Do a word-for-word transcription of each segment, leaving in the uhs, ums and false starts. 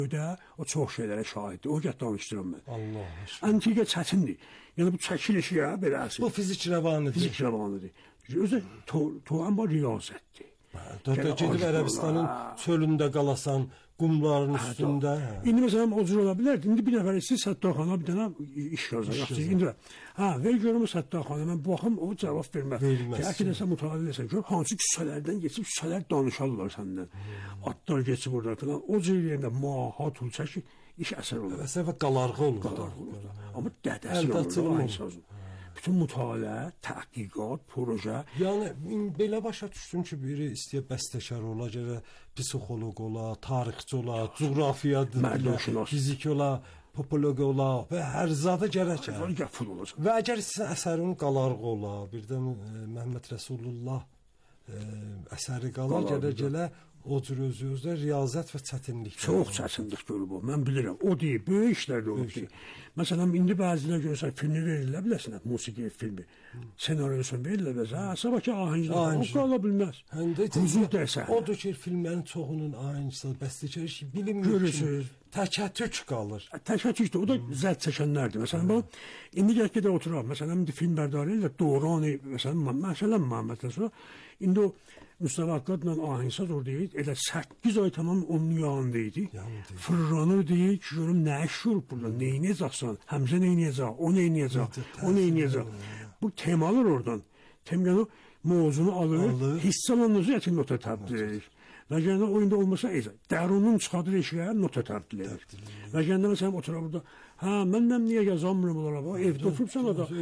da o çox şeylərə şahiddir. O gəl danışdıram mən. Allah aşkına. Antiqa çətindir. Yəni bu çəkiliş ya beləsi. Bu fizik rəvanıdır. Fizik rəvanıdır. Özü tuğan bu riyazətdir. Dördə gedib Ərəbistanın çölündə qalasan, qumların üstündə. İndi məsələn o cür ola bilər. İndi bir nəfər istəyir Səttərxana bir dənə iş yazar. İndi ha, ver görüm Səttərxana. Mən baxım o cavab verməz. Ki, nəsə mütaliə etsən, gör hansı küçələrdən keçib küçələr danışarlar səndən. Atlar keçib orada falan. O cür yerində mahat ul çəkir, iş əsər olur. Əsər və qalarğı olur. Qalarğı olur. Amma dədəsi olur. Bütün mütaliə, təhqiqat, proje. Yəni belə başa düşdüm ki, biri istəyir bəstəkar ola, görə psixoloq ola, tarixçi ola, coğrafiyadır, fizik ola, popoloq ola və hər zada gərək. Qəfil olacaq. Və əgər sizin əsərin qalarğı ola, bir də Məhəmməd Rəsulullah əsəri qalar, gərək elə o cür özü-özdə riyazət və çətinlik. Çox çətinlik görüb o. Mən bilirəm. O deyil, böyük işlər də olub. Məsələn, indi bəzilər görsən, filmi verilə biləsən, musiqi filmi. Senaryosunu verilə biləsən. Sabah ki, ahənglər. O qala bilməz. Huzur dərsən. Odur ki, filmlərin çoxunun ahəngçisi, bəstəkar işi bilinmir ki, təkətük qalır. Təkətük də, o da zədd çəkənlərdir. Məsələn, indi gələk ki, də oturaq. Məsələn, indi film bərdarı ilə Dorani, məsələn, Məhəmməd Rəsulullah, indi o Mustafa Akkadla ahəngsaz orada idi. Elə səkkiz ay tamam onun yanında idi. Fırlanır deyir ki, görüm nə iş olur burada, neynəyəcəksən, Həmzə neynəyəcək, o neynəyəcək, o neynəyəcək. Bu temalar oradan. Temanı mövzunu alır, hiss alanınızı ətin nota təbdil edir. Və gəndə oyunda olmasa, dərunun çıxadır eşiyə nota təbdil edir. Və gəndə məsələn oturaq burada, hə, məndən niyə yazamırım olaraq, evdə oturubsan o da,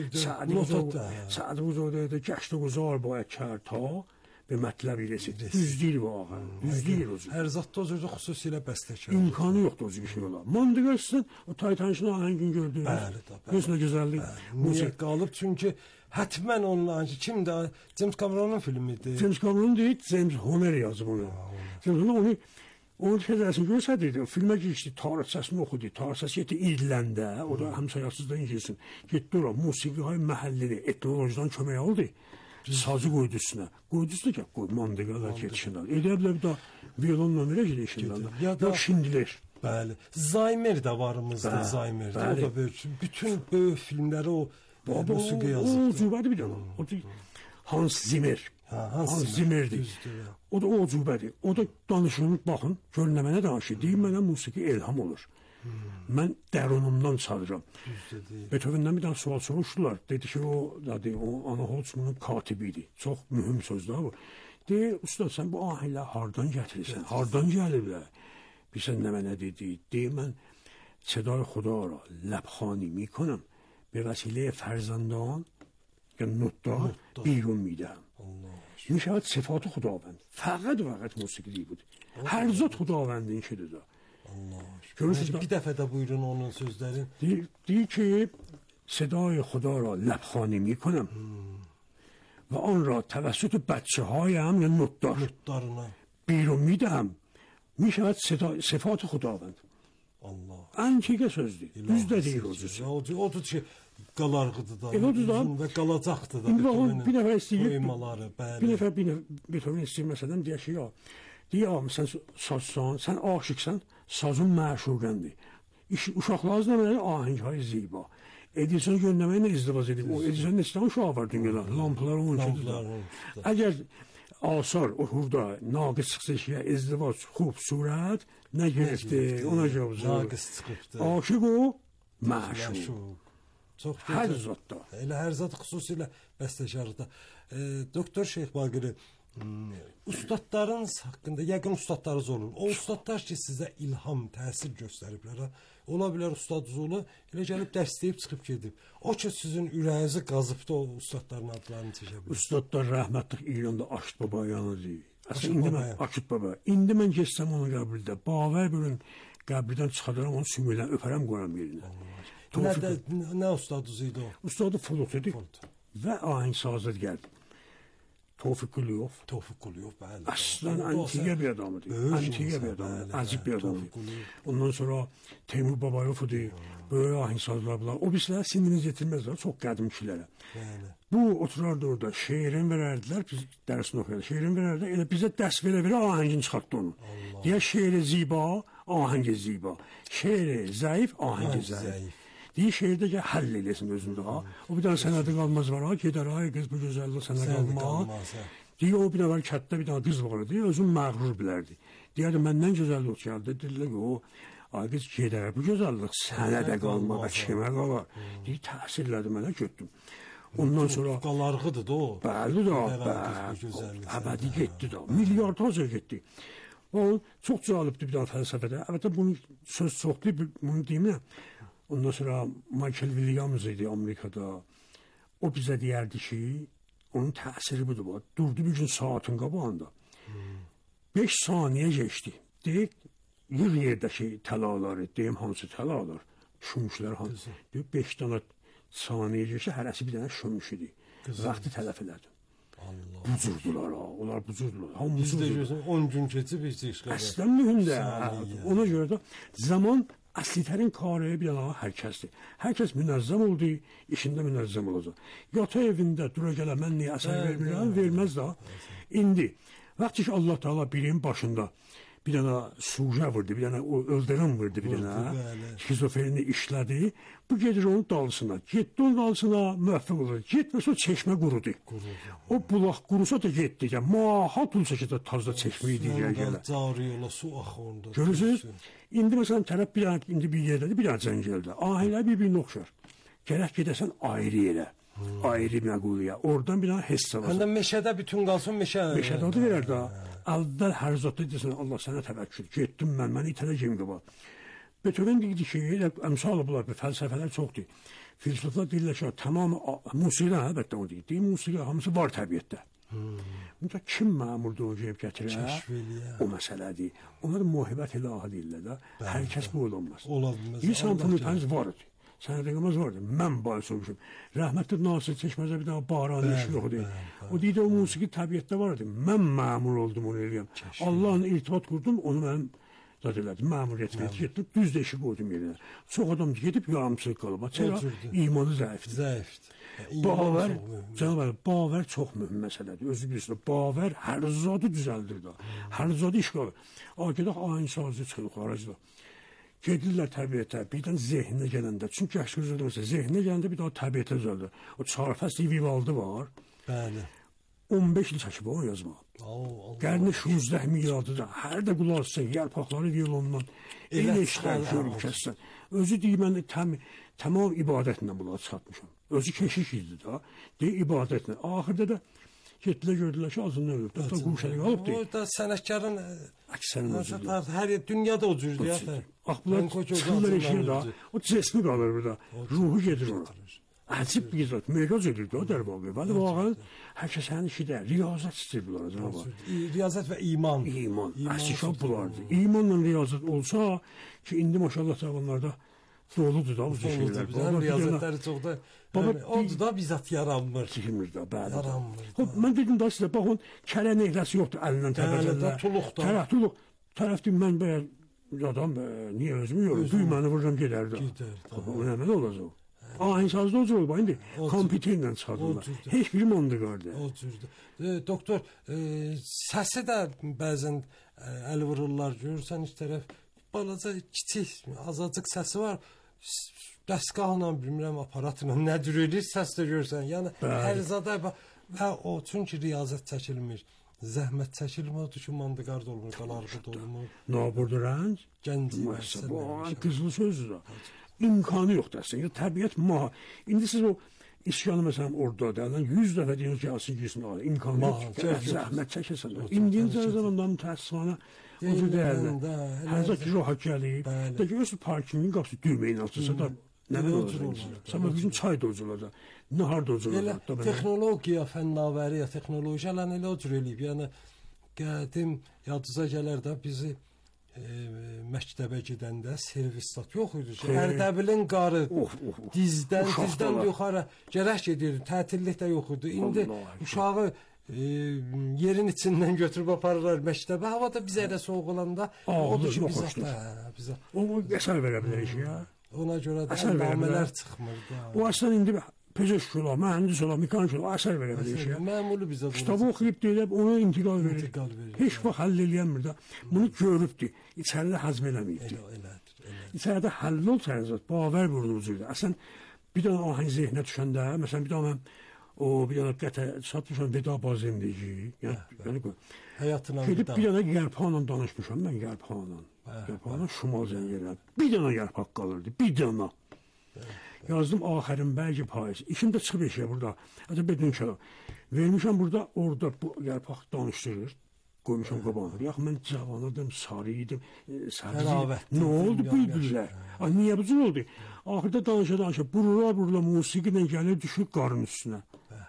Səadi Buzovda gəşdə quzar bayə kər ta, bir mətləb eləsin. Düz deyil bu ağa. Düz deyil o cür. Hər zatda o cürdə xüsusilə bəstəkar. İmkanı yoxdur o cür bir şey ola. Mandıqa sizin o Taytanşını ahəngin gördüyünüz. Bəli da. Gözünə gözəllik. Musiq qalıb çünki hətmən onunla kim də James Cameron'un filmidir. James Cameron deyil, James Horner yazıb onu. James Horner onu onun şeylərini görsədirdi. Filmə geçdi, tarixçəsini oxudu. Tarixçəsi getdi İrləndə, o da həmsayasızdan İngilizcə. Getdi ora musiqi hay məhəllini etnologiyadan kömək aldı. Sazı qoydu üstünə. Qoydu üstünə ki, qoy mandıqalar getişindən. Elə bilər bir də violonla verə gedişindən. Ya da şindilir. Bəli. Zaymer də varımızdır, Zaymer. O da böyük. Bütün böyük filmləri o musiqi yazıb. O cübədir bir dənə. O da Hans Zimmer. Hans Zimmerdir. O da o cübədir. O da danışılır, baxın, görün nə mənə danışır. Deyim mənə musiqi elham olur. Mən dərunumdan çalıram. Beethoven'dən bir dənə sual soruşdular. Dedi ki, o, dedi, o Anna Holtzman'ın katibidir. Çox mühüm sözdür bu. Deyir, usta, sən bu ahənglə hardan gətirirsən? Hardan gəlirlər? Bilsən nə mənə dedi? Deyir, mən صدای خدا را لبخوانی میکنم به وسیله فرزندان یا نوت‌ها بیرون میدم. این شاید صفات خداوند. فقط و فقط موسیقی بود. هر ذات خداوند این شده دا. Görürsünüz, bir dəfə də buyurun onun sözlərini. Deyir, deyir ki, صدای خدا را لبخوانی میکنم و آن را توسط بچه هایم یا نوت‌دارنا بیرون میدم. میشود صفات خداوند. Allah. Antika sözdür. Düz də deyir o cür. Odur ki, qalarğıdır da, uzun və qalacaqdır da. Bir nəfər istəyir, bəli. bir nəfər Beethoven istəyir, məsələn, deyək ki, ya, deyək, sən sazsan, sən aşıqsan, sazın məşuqəndir. Uşaqlarız nəmələri ahənghay ziba. Edison göndəməklə izdivaz edib. O Edison neçdən uşaq var dünyada? Lampalar onun içindir. Əgər asar o hurda naqis çıxsa işə izdivac, xub, surət nə gerəkdir, ona cavab naqis çıxıbdır. Aşıq o, məşuq. Çox hər zətdə. Elə hər zət xüsusilə bəstəkarlıqda. E, Doktor Şeyx Baqiri, ustadlarınız haqqında, yəqin ustadlarınız olur. O ustadlar ki, sizə ilham, təsir göstəriblər. Ola bilər ustad Zulu elə gəlib dərsləyib çıxıb gedib. O ki, sizin ürəyinizi qazıbdı, o ustadların adlarını çəkə bilər. Ustadlar rəhmətlik İranda Aşit Baba yanıdır. İndi mən Aşit Baba, indi mən geçsəm onun qəbrildə, bavər bölün qəbrildən çıxadaram, onu sümürdən öpərəm, qoyam yerinə. Nə ustadınız idi o? Ustadı Flot idi və ahəngsazır gəldi. Tofiq Quliyov. Tofiq Quliyov, bəli. Aslan antiqə bir adamıdır. Antiqə bir adamdır. Acib bir adamdır. Ondan sonra Teymur Babayov idi. Böyük ahəngsazlar bunlar. O bizlər siniriniz yetirməzlər. Çox qədim kişilərə. Bu oturardı orada. Şeirin verərdilər. Biz dərsini oxuyardı. Şeirin verərdi. Elə bizə dərs verə-verə ahəngin çıxartdı onu. Deyək şeiri ziba, ahəngi ziba. Şeiri zəif, ahəngi Ahəngi zəif. zəif. Deyir şeirdə ki, həll eləsin özündə ha. O bir dənə sənədi qalmaz var ha, gedər ay qız bu gözəllik sənə Sənədi qalmaz. qalmaz, hə. Deyir o bir nəfər kətdə bir dənə qız var idi, özün məğrur bilərdi. Deyirdi məndən gözəllik gəldi, deyirlər ki o ay qız gedər bu gözəllik sənə də qalmaz, kimə qalar. Deyir təsirlədi mənə getdim. Ondan sonra qalarğıdır da o. Bəli də, bəli. Əbədi getdi də. Milyardlarca getdi. O çox cəlibdir bir dənə fəlsəfədə. Əlbəttə bunun söz çoxdur, bunu deyim nə? Ondan sonra Michael Williams idi Amerikada. O bizə deyərdi ki, onun təsiri budur. Durdu bir gün saatın qabağında. beş saniyə geçdi. Deyək, yığ yerdəki təlaları, deyim hamısı təlalar, şümüşlər hamısı. Deyək, beş dənə saniyə geçdi, hərəsi bir dənə şümüş idi. Vaxtı tələf elədim. Allah. Bucurdular ha, onlar bucurdular. Biz də görsən on gün keçib heç işləmir. Əslən mühümdür. Ona görə də zaman əslitərin karıya bir dənə hər kəsdir. Hər kəs münəzzəm oldu, işində münəzzəm olacaq. Yata evində dura gələ mən niyə əsər vermirəm, verməz də. İndi, vaxt ki Allah Teala birin başında bir dənə suja vurdu, bir dənə öldürən vurdu, bir dənə şizofreni işlədi. Bu gedir onun dalısına. Getdi onun dalısına müvəffəq olur. Getməsə o çeşmə qurudu. O bulaq qurusa da getdi. Maha pul çəkədə tazda çeşmə idi gələ. Cari yola su axında. Görürsünüz? İndi məsələn tərəf bir dənə indi bir yerdədir, bir dənə cəng gəldi. Ailə bir-birinə oxşar. Gərək gedəsən ayrı yerə. Ayrı məquliyə. Oradan bir dənə hiss alacaq. Həndə meşədə bütün qalsın meşə. Meşədə adı verər də. Əvvəl hər zətdə desən Allah sənə təvəkkül. Getdim mən, məni itələcəm qaba. Beethoven deyirdi ki, elə əmsal bunlar, fəlsəfələr çoxdur. Filosoflar deyirlər ki, tamam musiqi əlbəttə o deyir. Deyir musiqi hamısı var təbiətdə. Mütləq kim məmurdur o cəb gətirər? O məsələdir. Onlar muhibbət ilahi deyirlər də. Hər kəs bu olmaz. Ola bilməz. Bir sanfonitanız var idi. Sənədəqəməz vardı. Mən bahis olmuşum. Rəhmətli Nasir Çeşməzə bir daha baranı işi yoxdur. O deyirdi, o musiqi təbiətdə var idi. Mən məmur oldum onu eləyəm. Allah'ın irtibat qurdum, onu mənim zat elədim. Məmuriyyət verdi, getdim, düz də işi qoydum yerinə. Çox adam gedib yarımçıq qalıb. Çələ imanı zəifdir. Zəifdir. Bavər, cənab, bavər çox mühüm məsələdir. Özü bilirsiniz, bavər hər zadı düzəldir də. Hər zadı iş qalır. Agədək aynı sazı çıxır xaracda. Gedirlər təbiətə, birdən zehninə gələndə. Çünki yaxşı gözlədirsə, zehninə gələndə bir daha təbiətə düzəldir. O Çarfəsli Vivaldi var. Bəli. on beş il çəkib o yazma. Qərni şuzdə miladıdır. Hər də qulaq asın, yarpaqları violondan. Elə işlər görüb kəssən. Özü deyir, mən təm, tamam ibadətlə bunları çıxartmışam. Özü keşik idi da. Deyir, ibadətlə. Axırda da getdilər, gördülər ki, azından ölüb. Hətta quşəlik alıb deyir. Orada sənətkarın əksərin özüdür. Hər dünyada o cürdür ya. Ax, bunlar çıxırlar eşiyə da. O cesmi qalır burada. Ruhu gedir ona. Əcib bir zat, meyqaz edirdi o dərbağı. Bəli, vaqəən hər kəs hənin işidə riyazət istəyir bunlara. Riyazət və iman. İman. Əsişab bulardır. İmanla riyazət olsa ki, indi maşallah zamanlarda doludur da bu şeylər. Riyazətləri çox da oldu da bizzat yaranmır. Çıxmır da, bəli. Yaranmır. Mən dedim da sizə, baxın, kərə nehləsi yoxdur əlindən təpəcəllər. Tuluq da. Tərəf, tuluq. Tərəfdir, mən bəyə adam, niyə özümü yorum? Düyməni vururam, gedərdi. Gedərdi. O nə mədə olacaq? Ahinsazda o cür olub, indi kompüterlə çıxardılar. Heç biri mondu qardı. O cürdür. Doktor, səsi də bəzən əl vururlar, görürsən iç tərəf, balaca, kiçik, azacıq səsi var. Dəstgahla, bilmirəm, aparatla nə cür edir, səs də görürsən. Yəni, hər zada və o, çünki riyazət çəkilmir. Zəhmət çəkilmir, odur ki, mandıqard olmur, qalarqıd olmur. Naburdur rənc? Gənci məsələ. Qızılı sözdür da. İmkanı yoxdur əslində. Təbiət maha. İndi siz o işyanı məsələn orada deyilən yüz dəfə deyir ki, gəlsin girsin alə. İmkanı yoxdur. Zəhmət çəkəsən. İndiyəcə zamandan mütəəssifana o cür deyərlər. Hər zaki rahat gəlib. Da ki, öz parkingin qapısı düyməyin altırsa da nə mən olacaq? Sabah bizim çay da uculacaq. Nahar da uculacaq. Texnologiya, fənnavəriyə, texnologiyalar elə o cür eləyib. Yəni, qədim yadınıza gələr də bizi məktəbə gedəndə servisat yox idi. Ərdəbilin qarı dizdən, dizdən yuxarı gərək gedirdi. Tətillikdə yox idi. İndi uşağı yerin içindən götürüb aparırlar məktəbə. Hava da bizə də soğuk olanda odur ki, bizə. O əsər verə bilər ki, ya. Ona görə də ənamələr çıxmır da. O əslən indi pezeşk ola, mühəndis ola, mekanik ola, əsər verə bilir şey. Məmulu bizə Kitabı oxuyub deyib, ona intiqal verir. İntiqal verir. Heç vaxt həll eləyənmir də. Bunu görübdür. İçəridə həzm eləməyibdir. Elə, elədir, elə. İçəridə həll olsaydı, baver vurulmuşdur. Əslən bir dənə ahəng zehnə düşəndə, məsələn bir dənə mən o bir dənə qətə satmışam veda bazemdəki. Yəni yəni həyatına gedib bir dənə yarpaqla danışmışam mən yarpaqla. Yarpaqla şimal zəngərə. Bir dənə yarpaq qalırdı, bir dənə. Yazdım axərin bəlkə payız. İşim də çıxıb eşəyə burada. Hətta bedün ki, vermişəm burada, orada bu yarpaq danışdırır. Qoymuşam qabağına. Yax, mən cavanıdım, sarı idim, sarı. Nə oldu bülbüllər? Ay, niyə bu cür oldu? Axırda danışa-danışa, burula-burula musiqi ilə gəlir, düşür qarın üstünə.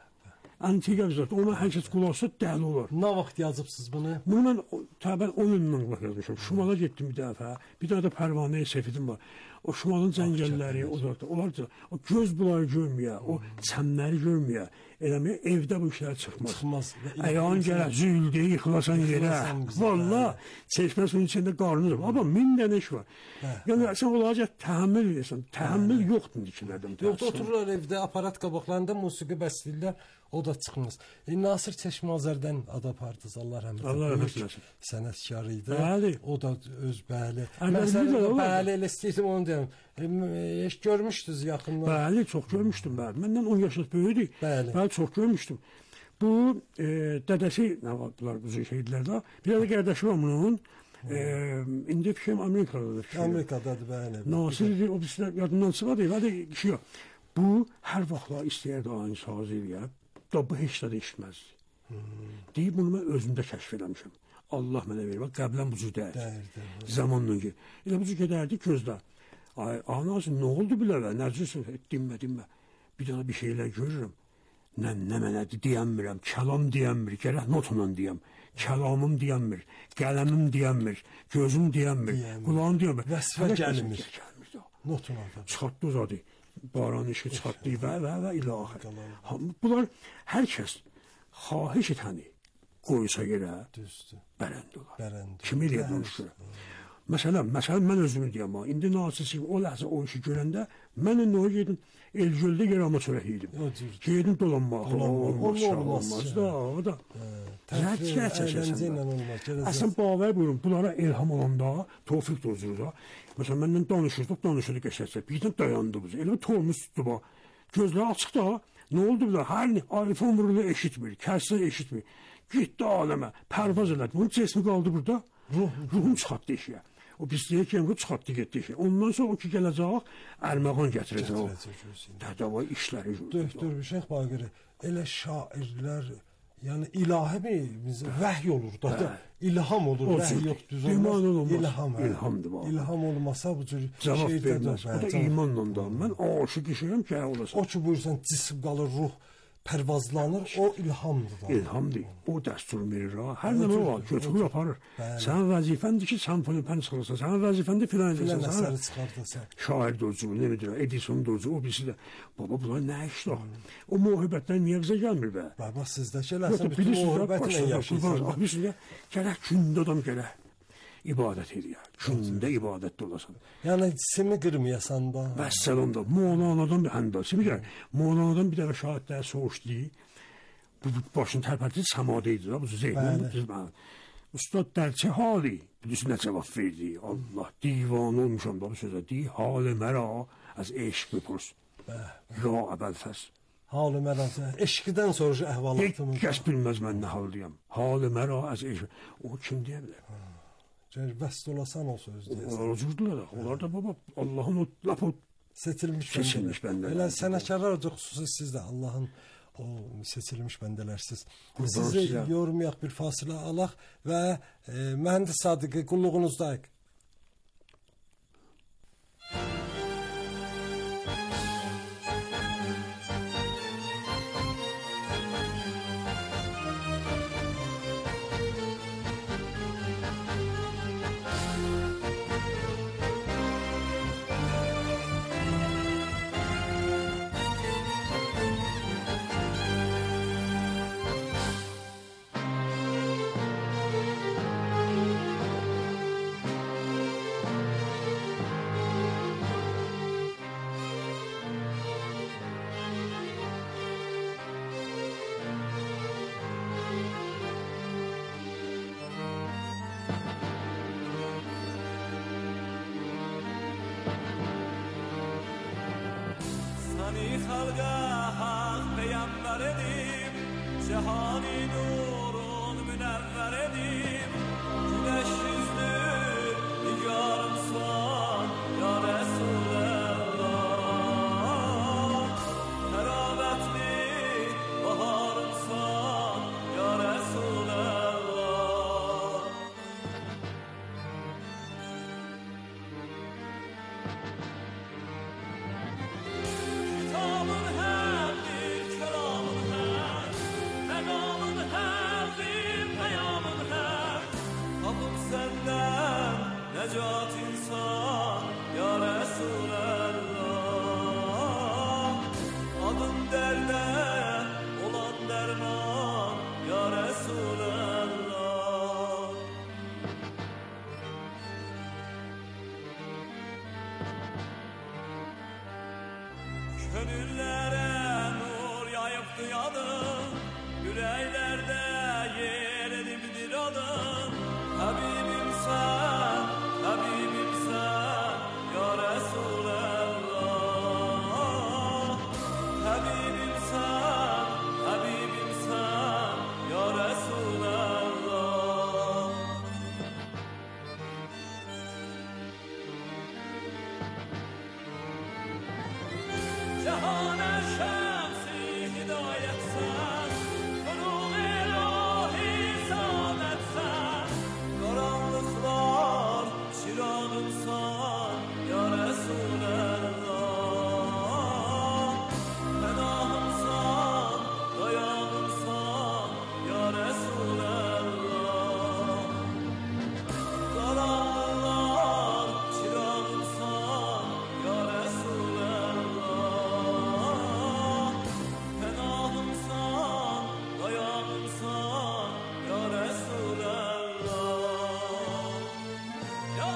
Antiqa bizat, ona hər kəs qulaqsa dəli olar. Nə vaxt yazıbsınız bunu? Bunu mən təbən on ildən qulaq yazmışam. Şimala getdim bir dəfə, bir dənə də Pərvanəyə Sefidim var. O şimalın cəngəlləri, o da, onlar da, o göz bunları görməyə, o çəmləri görməyə, eləməyə evdə bu işlər çıxmaz. Çıxmaz. Ayağın gələ, züldü, yıxılasan yerə. Valla, çeşmə suyun içində qarnınız var. Ama min dənə iş var. Yəni, sən olacaq təhəmmül edirsən. Təhəmmül yoxdur indikilərdən. Yoxdur, otururlar evdə, aparat qabaqlarında musiqi bəsləyirlər. O da çıxmaz. E, Nasir Çeşmazərdən ad apardınız, Allah rəhmət etsin. Allah rəhmət etsin. Sənətkar idi. Bəli. O da öz bəli. Məsələn, bəli elə istəyirdim onu deyim. E, heç görmüşdünüz yaxından. Bəli, çox görmüşdüm bəli. Məndən on yaşlı böyüdük. Bəli. Bəli, çox görmüşdüm. Bu e, dədəsi nə vardılar bu şeylərdə. Bir də qardaşı var bunun. E, indi fikrim Amerikadadır. Amerikadadır, bəli. Nasir o bizdə yadımdan çıxmadı. Bəli, kişi yox. Bu hər vaxtlar istəyirdi aynı sazı eləyib. Da bu heç də eşitməzdi. Hmm. Deyib bunu mən özümdə kəşf eləmişəm. Allah mənə verir. Bax, qəblən bu cür dəyər. Zamanla ki. Elə bu cür gedərdi gözdə. Ay, anası, nə oldu biləvə? Nəcəsin? Dinmə, dinmə. Bir dənə bir şeylər görürüm. Nə, nə mənədir deyəmirəm. Kəlam deyəmir. Gərək notla deyəm. Kəlamım deyəmir. Qələmim deyəmir. Gözüm deyəmir. Qulağım deyəmir. Vəsfə gəlmir. Notla. Çıxartdı uzadı. Baran işi çatdı və və və ilahi. Bunlar hər kəs xahiş etəni qoysa yerə bələnd olar. Bələnd. Kim eləyir danışır? Məsələn, məsələn mən özümü deyəm, indi nasıl o ləhzə o işi görəndə mən nə gedim Elgöldə yerama çörək yedim. Gedim dolanmaq. Olmaz, olmaz da, o da. Zərkət çəkəsən. Əslən, bavər buyurun, bunlara ilham olanda, Tofiq dozurur da. Məsələn, məndən danışırdıq, danışırdı qəşəksə. Birdən dayandı bu. Elə tormuz tutdu bu. Gözləri açıq da, nə oldu bu da? Hər nə, iPhone vurulu eşitmir, kərsə eşitmir. Getdi aləmə, pərvaz elədi. Bunun cesmi qaldı burada. Ruhum çıxartdı işə. O pisliyə ki, bu çıxartdı getdi işə. Ondan sonra o ki, gələcək, ərməğan gətirəcək o. Tədava işləri. Doktor Şeyx Baqiri, elə şairlər, yəni ilahi mi, vəhy olur da, da ilham olur, vəhy yoxdur. İlham, ilhamdır. İlham olmasa bu cür cavab verməz. O da imanla da. Mən aşıq işəyəm ki, olasın. O ki, buyursan, cisim qalır, ruh pərvazlanır, o ilhamdır da. İlhamdır. O dəstur verir ha. Hər nə var, götürür aparır. Sənin vəzifəndir ki, sən fön çıxırsan. Sənin vəzifəndir filan edəsən. Filan əsəri çıxardasan. Şair docu, nə bilir, Edison docu, o birisi də. Baba, bunlar nə işdir? O mühibətdən niyə bizə gəlmir be? Baba, sizdəki eləsən, bütün mühibətlə yaşayırsan. Bilirsiniz, gərək gündə adam gərək ibadət edir. Gündə ibadətdə olasan. Yəni, simi qırmayasan da. Vəssalam da. Moğlanadan bir həndə. Simi gəlir. Moğlanadan bir dəfə şahidləri soğuşdu. Bu başını tərpətdi, səmada idi. Bu Zeynəb. Ustad dərçə hali. Bilirsin, nə cavab verdi. Allah, divan olmuşam da bu sözə. Di, halı məra az eşq bipurs. Ya əbəlfəs. Halı məra, eşqdən sorucu əhvalatımız. Heç kəs bilməz mən nə haldıyam. Halı məra az eşq. O kim deyə bilər? Yəni, bəst olasan o söz deyəsən. Onlar cürdülər. Onlar da baba, Allahın o laf o seçilmiş, seçilmiş bəndələr. Elə sənətkarlar olacaq, xüsusi siz də Allahın o seçilmiş bəndələrsiniz. Sizi yormayaq, bir fasilə alaq və e, mühəndis Sadiqi qulluğunuzdayıq. səni xalqa haq peyğəmbər edib, cəhani nurun münəvvər edib, güneş yüzlü nigarımsan ya Resulallah, təravətli baharımsan ya Resulallah. Kitabın hərdir, kəlamın hər, məqamın hərdir, peyamın hər, tapıb səndən necat insan ya Resulallah, adın dərdə olan dərman ya Resulallah. Gönüllərə nur yayıbdı yadın, yüreklerde yer edibdir adın, Habibim sen, Habibim sen ya Resulallah, Habibim sen, Habibim sen ya Resulallah. Cehane şemsi hidayet sen, Furûn ilahi saadet sen, karanlıklar çırağımsan ya Resulallah, fenahımsan, dayağımsan ya Resulallah, karanlıklar çırağımsan ya Resulallah, fenahımsan, dayağımsan ya Resulallah, ya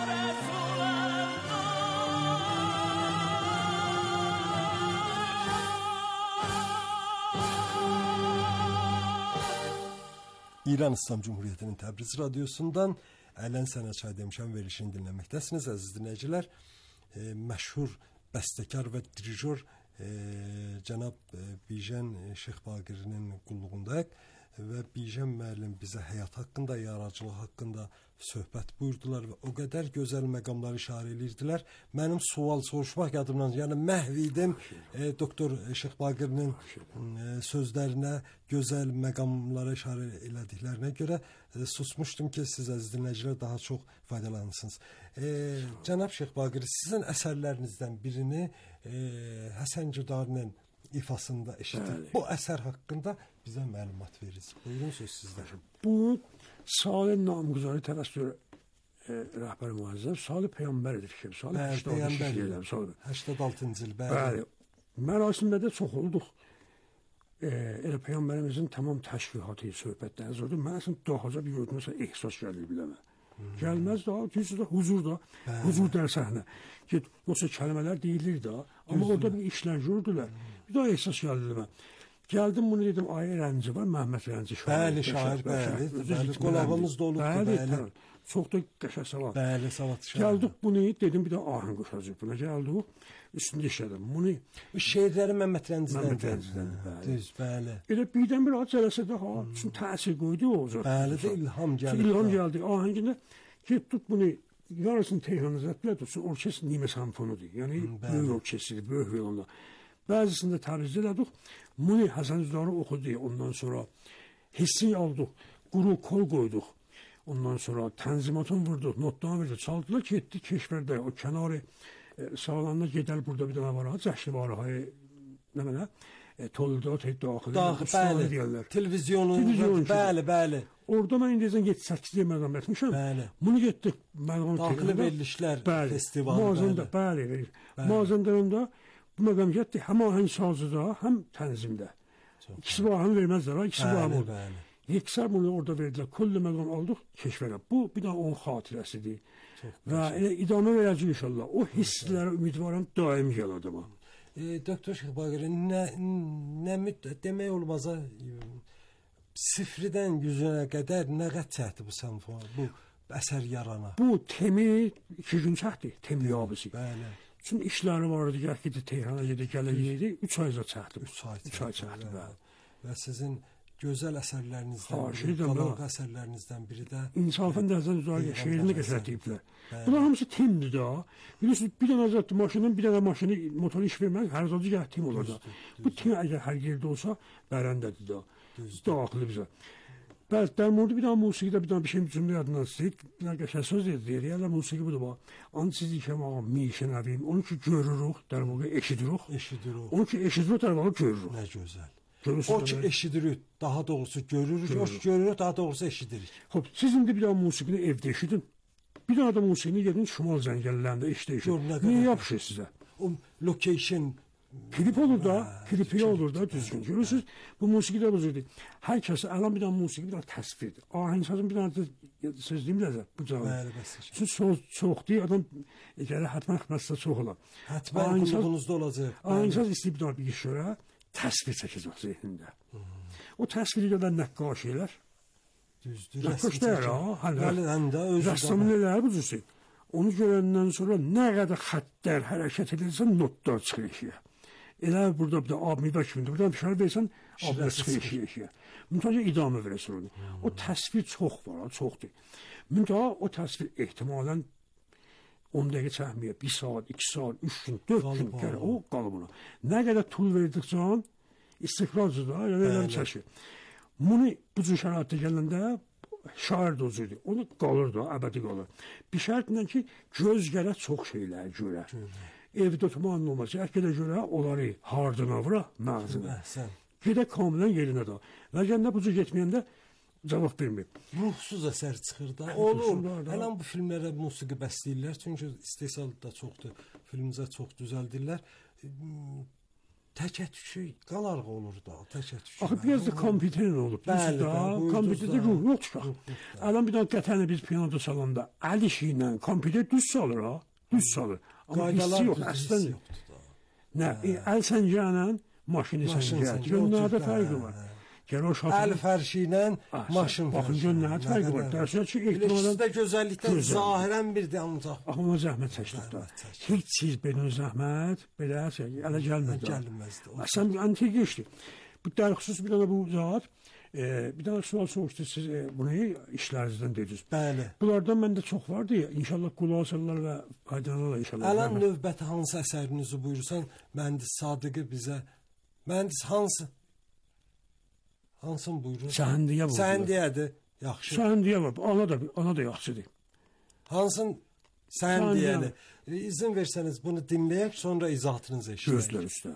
Resulallah. İran İslam Cumhuriyeti'nin Təbriz Radyosu'ndan Ələn Sənə Çay Demişəm verilişini dinləməkdəsiniz, əziz dinləyicilər. E, məşhur bəstəkar və dirijor e, cənab e, Bijan Şeyxbaqirinin qulluğundayıq və Bijan müəllim bizə həyat haqqında, yaradıcılıq haqqında söhbət buyurdular və o qədər gözəl məqamları işarə edirdilər. Mənim sual soruşmaq yadımdan, yəni məhv idim e, doktor Şeyxbaqirinin e, sözlərinə, gözəl məqamlara işarə elədiklərinə görə e, susmuşdum ki, siz əziz dinləyicilər daha çox faydalanırsınız. E, cənab Şeyxbaqir, sizin əsərlərinizdən birini e, Həsən Cüdarinin ifasında eşitdik. Bu əsər haqqında bizə məlumat verirsiniz. Buyurun, söz sizdə. Bu Salih namgüzarı təvəssül e, rəhbər müəzzəf Salih Peyğəmbər idi fikir. Salih səksən altıncı il. Bəli. Mərasimdə də çox olduq. E, elə Peyğəmbərimizin tamam təşrihatı, söhbətləri oldu. Mən əslində dahaca bir gördüm, məsələn, ehsas gəlir biləmə. Hmm. Gəlməz daha, düzdür, huzurda, Bəli. Huzur dərsəhnə. Ki, yoxsa kəlmələr deyilir də, amma orada bir işlər gördülər. Hmm. Bir daha ehsas gəldi mən. Gəldim bunu dedim, Ayə Rənci var, Məhəmməd Rənci şair. Bəli, şair, bəli. Bəli, qolağımız dolubdur, bəli. Bəli, çox da qəşəng salat. Bəli, salat şair. Gəldik bunu, dedim bir də ahın qoşacaq buna. Gəldik, üstündə işlədim. Bunu şeirləri Məhəmməd Rəncidən. Məhəmməd Rəncidən, bəli. Düz, bəli. Elə birdən bir ad cələsədə ha, üçün təsir qoydu o zət. Bəli də ilham gəldi. İlham gəldi. Ahəngində getdik bunu yarısını Tehran'a zətlər tutsun, orkestr Nimə Samfonudur. Yəni, böyük orkestridir, böyük violonda. Bəzisində tərizdə elədik. Bunu Həsən Cüdarı oxudu. Ondan sonra hissi aldıq. Quru kol qoyduq. Ondan sonra tənzimatını vurduq. Notdan verdik. Çaldılar ki, etdi keşverdə. O kənarı e, sağlanına gedəl burada bir dənə var. Cəhşi var. Nə mənə? E, Tolda, tek daxili. Daxil, bəli. Televizyonu. Bəli, bəli. Orada mən indiyəcən yeddi səkkiz məqam etmişəm. Bəli. Bunu getdik. Daxili verilişlər festivalı. Mağazında, bəli, verir. Mağazanlarında bu məqam getdi. Həm ahəng sazıda, həm tənzimdə. İkisi bu ahəng verməzlər, ikisi bu ahəng olur. Yeksər bunu orada verdilər. Kulli məqam aldıq, keşverə. Bu, bir daha onun xatirəsidir. Və elə idamə verəcək inşallah. O hisslərə ümidvarım daim gəl adama. E, Doktor Şeyxbaqir, nə, nə müddət demək olmaza e, sıfırdan yüzünə qədər nə qədər çəkdi bu sanfon, bu əsər yarana? Bu temi iki gün çəkdi, temi yabısı. Bəli. Bütün işləri var idi, gəl gedi Tehrana gedi, gələ yedi. üç ayda çatdı. üç ay. üç ay çatdı. Və sizin gözəl əsərlərinizdən Ha, biri, şeydən qalan ha. əsərlərinizdən biri də İnsafın dərzən üzarı Peyğəmbər şeirini Həsən. qəşərtiyiblər. Bəli. Bunlar hamısı timdir da. Bilirsiniz, bir dənə zətli maşının, bir dənə maşını, motoru iş vermək hər zadı gəl tim olur da. Bu tim əgər hər yerdə olsa, bərəndədir da. Dağıqlı bizə. Bəli, dərmurdu bir dənə musiqidə bir dənə bir şey cümlə yadından istəyir. Bir dənə qəşər söz deyir, yəni musiqi budur bax. Onu siz ikəm ağam, mişənəviyim. Onu ki görürük, dərmurda eşidirik. eşidirik. Onu ki eşidirik, dərmurda görürük. Nə gözəl. Görürsünüz O ki demək. eşidirik, daha doğrusu görürük, o ki görürük, daha doğrusu eşidirik. Hop, siz indi bir dənə musiqini evdə eşidin. Bir dənə də musiqini gedin Şimal zəngəllərində işdə Gör, eşidin. nə qədər Niyə gözəl. yapışır sizə? O location Klip olur da, klipi olur da düzgün. Görürsünüz, bu musiqi də buzurdu. Hər kəsə əlan bir dənə musiqi, bir dənə təsvirdir. Ahingsazın bir dənə də söz deyim də bu cavab. bəli bəs. Çünki çox, çox deyil, adam gələ hətmən xidmətdə çox olar. Həttəmən Ahingsaz- qulluğunuzda olacaq. Ahingsaz istəyib bir dənə bir iş görə təsvir çəkəcək zehnində. O təsviri gələn nəqqaş elər. Düzdür. Nəqqaş deyər ha, hələ. Bəli, həm də özü Rəssamın eləyə bucursun. Onu görəndən sonra nə qədər xəttlər hərəkət edirsən, notlar çıxır eşiyə. Elə burada bir də abmida kimdir. Buradan bir şey versən, abmida çıxır eşiyə eşiyə. Müntəha idamə verəsən onu. O təsvir çox var, ha, çoxdur. Müntəha o təsvir ehtimalən on dəqiqə çəkməyə, bir saat, iki saat, üç gün, dörd gün Qalıb gəlir. ha. O qalıb ona. Nə qədər tul verdikcə istiqrarcı da, yəni elə bir çəkir. Bunu bu cür şəraitdə gələndə şair də özüdür. Onu qalır da, əbədi qalır. Bir şərtlə ki, göz gərək çox şeylər görə. Evdə oturmağın olmaz. Əkədə görə onları hardına vura, məğzına. Əhsən. Gedə kamilən yerinə də. Və gəndə bu cür getməyəndə cavab vermir. Ruhsuz əsər çıxır da. Ruhsuz Olur. var da. Hələn bu filmlərə musiqi bəsləyirlər. Çünki istehsal da çoxdur. Filmimizə çox düzəldirlər. Təkətüşü qalarıq olur da. Təkətüşü. Axı biraz da kompüterin olub. Bəli, Bilirsiniz da, bəli, buyurdunuz kompüterdə da. ruh yoxdur. Ələn bir dənə qətəni biz piyanoda salanda əl işi ilə kompüter düz salır ha. Düz salır. Amma hissi yox, əslən yoxdur da. nə, e, əl səngərlə maşini Maşın səngər. səngər, Gönlərdə otur, fərqi hə, var. hə. Gəl o Əl şatı. fərşi ilə Ah, maşın baxın, fərşi. gör nə fərqi var. Dərslər ki, ehtimalən İkisi də gözəllikdən Gözəl. zahirən birdir ancaq. Axı ona zəhmət çəkdik da. Zəhmət çəkdik. Heç çiz benim zəhmət belə şey ələ gəlmir də. Gəlməzdi. O Sən antik geçti. Bu dərxüsus bir dənə bu zat e, bir dənə sual soruşdu siz e, bunu işlərinizdən dediniz. Bəli. Bunlardan məndə çox vardı ya. İnşallah qulaq asarlar və faydalanırlar inşallah. Ələn növbəti hansı əsərinizi buyursan, mühəndis Sadiqi bizə mühəndis hansı hansını buyurur? Səhəndiyə bu. Səndiyədir. Yaxşı. Səhəndiyə var. Ana da ana da yaxşıdır. Hansın Səndiyyə. səndiyəni? İzin versəniz bunu dinləyək, sonra izahatınızı eşidək. Gözlər üstə.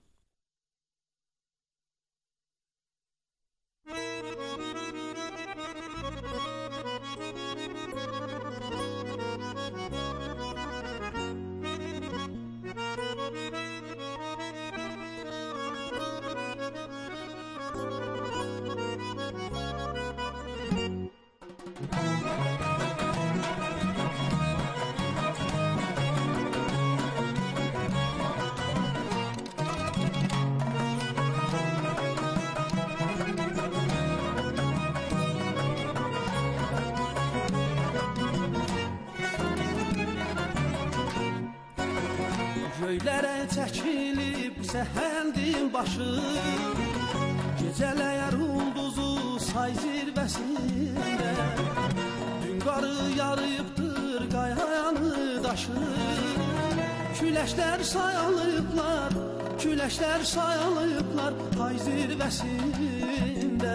Göylərə çəkilib səhəndin başı, gecələyər ulduzu say zirvəsində. Dün qarı yarıyıbdır qayanı daşı, küləşlər sayalıblar, küləşlər sayalıblar ay zirvəsində.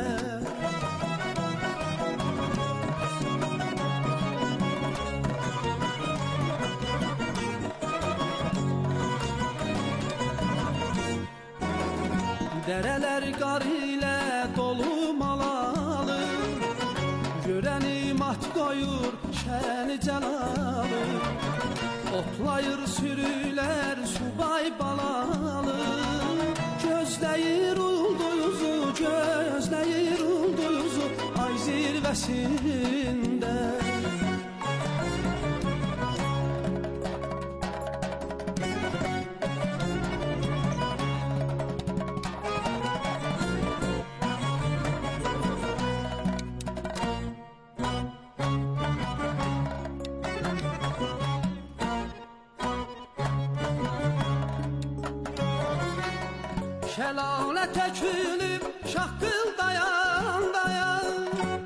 Dərələr qar ilə dolu malalı, görəni mat qoyur şəni cəlalı. Otlayır sürülər subay balalı, gözləyir ulduzu, gözləyir ulduzu ay zirvəsində. Şəlalə tökülüb şaqqıl dayan dayan.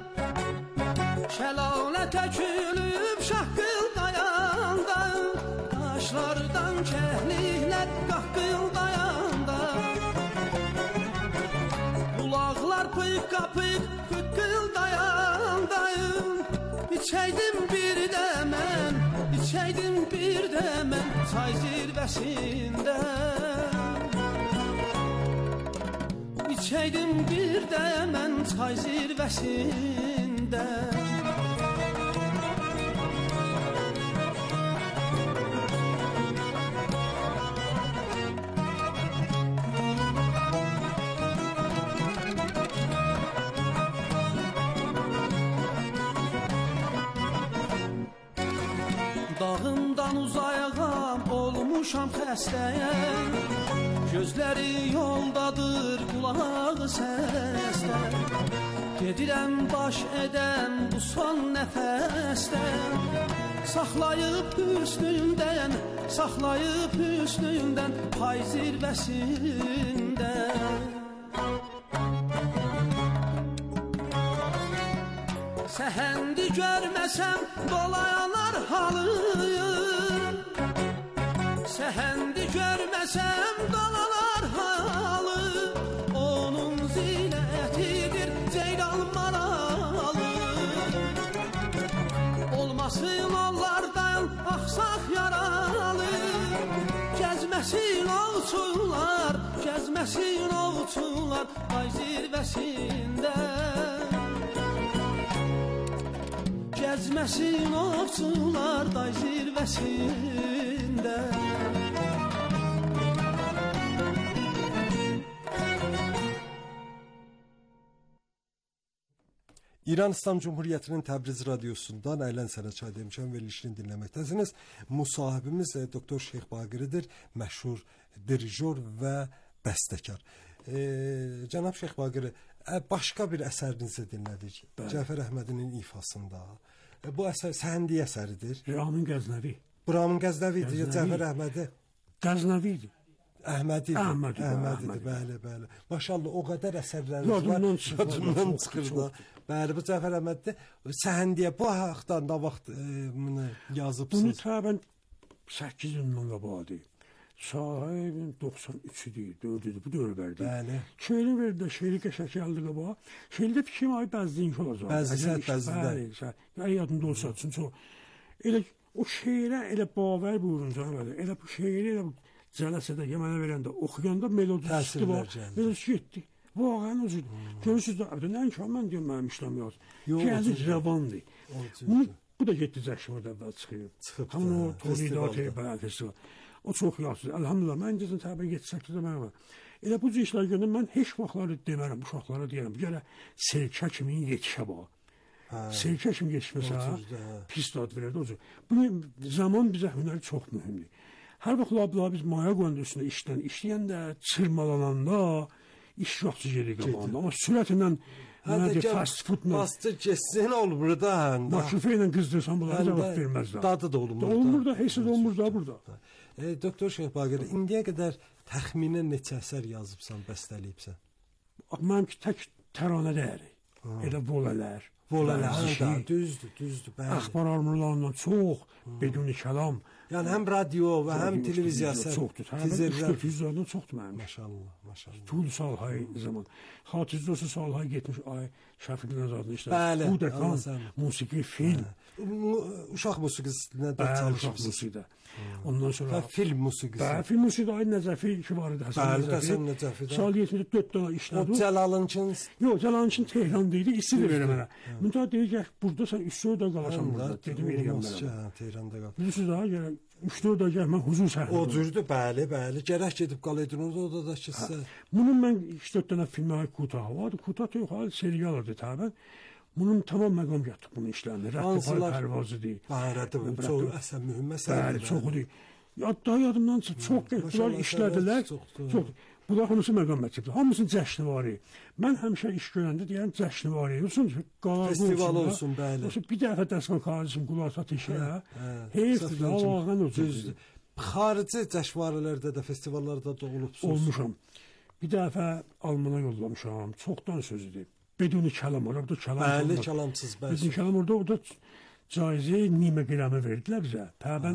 Şəlalə tökülüb şaqqıl dayan dayan. Daşlardan kəhliklər qaqqıl dayan dayan. Bulaqlar pıqqa pıq pıqqıl dayan dayan. İçəydim bir də mən, içəydim bir də mən çay zirvəsində. İçəydim bir də mən çay zirvəsində. Dağımdan uzayağam olmuşam xəstəyəm. Gözləri yoldadır, qulağı səsdə. Gedirəm baş edəm bu son nəfəsdə. Saxlayıb hüsnündən, saxlayıb hüsnündən pay zirvəsində. Səhəndi görməsəm dolayanar halıyım. Səhəndi görməsəm dolalar halı. Onun zinətidir ceyran maralı. Olmasın onlardan axsaq yaralı. Gəzməsin ovçular, gəzməsin ovçular ay zirvəsində. Gəzməsin ovçular day zirvəsində. İran İslam Cumhuriyyətinin Təbriz radiosundan Əylən Sənə Çay demişəm verilişini dinləməkdəsiniz. Müsahibimiz doktor Şeyx Baqiridir, məşhur dirijor və bəstəkar. E, Cənab Şeyx Baqiri, başqa bir əsərinizi dinlədik. Bəli. Cəfər Əhmədinin ifasında. E, bu əsər Səhəndi əsəridir. Ramın Qəznəvi. Ramın Qəznəvidir, Cəfər Əhmədi. Qəznəvidir. Əhmədidir. Əhmədi, Əhmədidir, bəli, bəli. Maşallah, o qədər əsərləriniz var. Yadımdan çıxır da. Bəli, bu Cəfər Əhməddir. Səhəndiyə bu haqda nə vaxt e, bunu yazıbsınız? Bunu təbən səkkiz ildən qabadı. Sahibin doxsan üçüdür, dördüdür, bu dövrlərdir. Bəli. Şeiri verdi də, şeiri qəşək gəldi qabağa. Şeirdə fikrim ay bəzliyinki olacaq. Bəzliyət, bəzliyət. Bəli, yəni yadımda olsa üçün çox. Elə o şeirə elə baver buyurun canım. Elə bu şeiri elə bu cələsədə yemənə verəndə, oxuyanda melodisi çıxdı var. Melodisi getdi. Vağən özüdür. Görürsünüz də, nəinki mən deyəm, mənim işləm yox. Gəldi rəvandır. Bu da getdi Cəşimdə əvvəl çıxıyor. Çıxıb da. Hamın o Toridə, festival. O çox yaxşıdır. Elhamdülillah, mən incəsin təbii yeddi səkkiz mən var. Elə bu cür işlər görürəm, mən heç vaxtları demərəm, bu uşaqlara deyərəm. Bu gələ Selkə kimi yetişə bax. Selkə kimi yetişməsə, pis dad verərdi o cür. Bu zaman bizə hünəri çox mühümdür. Hər vaxtlar biz maya qoyanda üstündə işdən, işləyəndə, çırmalananda, iş yoxcu geri qabağında. Amma sürətindən, fast foodla... Bastı geçsin olur burada. Maşrufə ilə qızdırsan, bunlara cavab verməzlər. Dadı da olmur. Olmur da, heç də olmur da burada. E, Doktor Şeyx Baqiri, indiyə qədər təxminən neçə əsər yazıbsan, bəstələyibsən? Mənimki tək təranə dəyəri. Elə volələr. Volələr, düzdür, düzdür. Əxbar armurlarından çox, beduni kəlam. Yəni həm radio və həm televiziyası. Çoxdur. üç dörd yüzlərdən çoxdur mənim. Maşallah, maşallah. Tul salhay zaman. Xatircəsi salhay getmiş ay Şəfiq Nəzadın işləri. Bəli. Bu dəkan, musiqi, film. Uşaq musiqisində də çalışırsınız. Ondan sonra və film musiqisi. Bəli, film musiqisi ay Nəcəfi ki var idi. Həsən Nəcəfi. Sal yetmiş dörd dənə işlədi. O Cəlalınçın. Yox, Cəlalınçın Tehran idi. İsti verir mənə. Müntəha deyir ki, burada sən üç dörd ay qalasan burada. Dedim eləyəm mənə. Tehranda qal. Bilirsiniz ha, yəni üç dörd ay gəlmən huzur səhnədə. O cürdür, bəli, bəli. Gərək gedib qalaydınız orada da ki sizə. Bunun mən üç dörd dənə filmi Kutah vardı. Kutah yox, hal serial idi təbən. Bunun tamam məqam yatıb bunun işlərini. Rəqəb pərvazıdır. Barədə bu çox əsən mühüm məsələdir. Bəli, çoxudur. Yadda yadımdan çox getdilər, işlədilər. Çox. Bunlar hamısı məqam yatıb. Hamısının cəşni var. Mən həmişə iş görəndə deyirəm cəşni var. Olsun, festival olsun, bəli. Bir dəfə dəsmal xaricim qulaq işə. Heyfdir, Allah'ın o cüzdür. Xarici cəşvarələrdə də, festivallarda da olubsunuz. Olmuşam. Bir dəfə Almana yollamışam. Çoxdan sözüdür. Beduni kəlam var. Orada kəlam. Bəli, kəlamsız bəli. Beduni kəlam orada orada caizi nimə qramı verdilər bizə. Təbən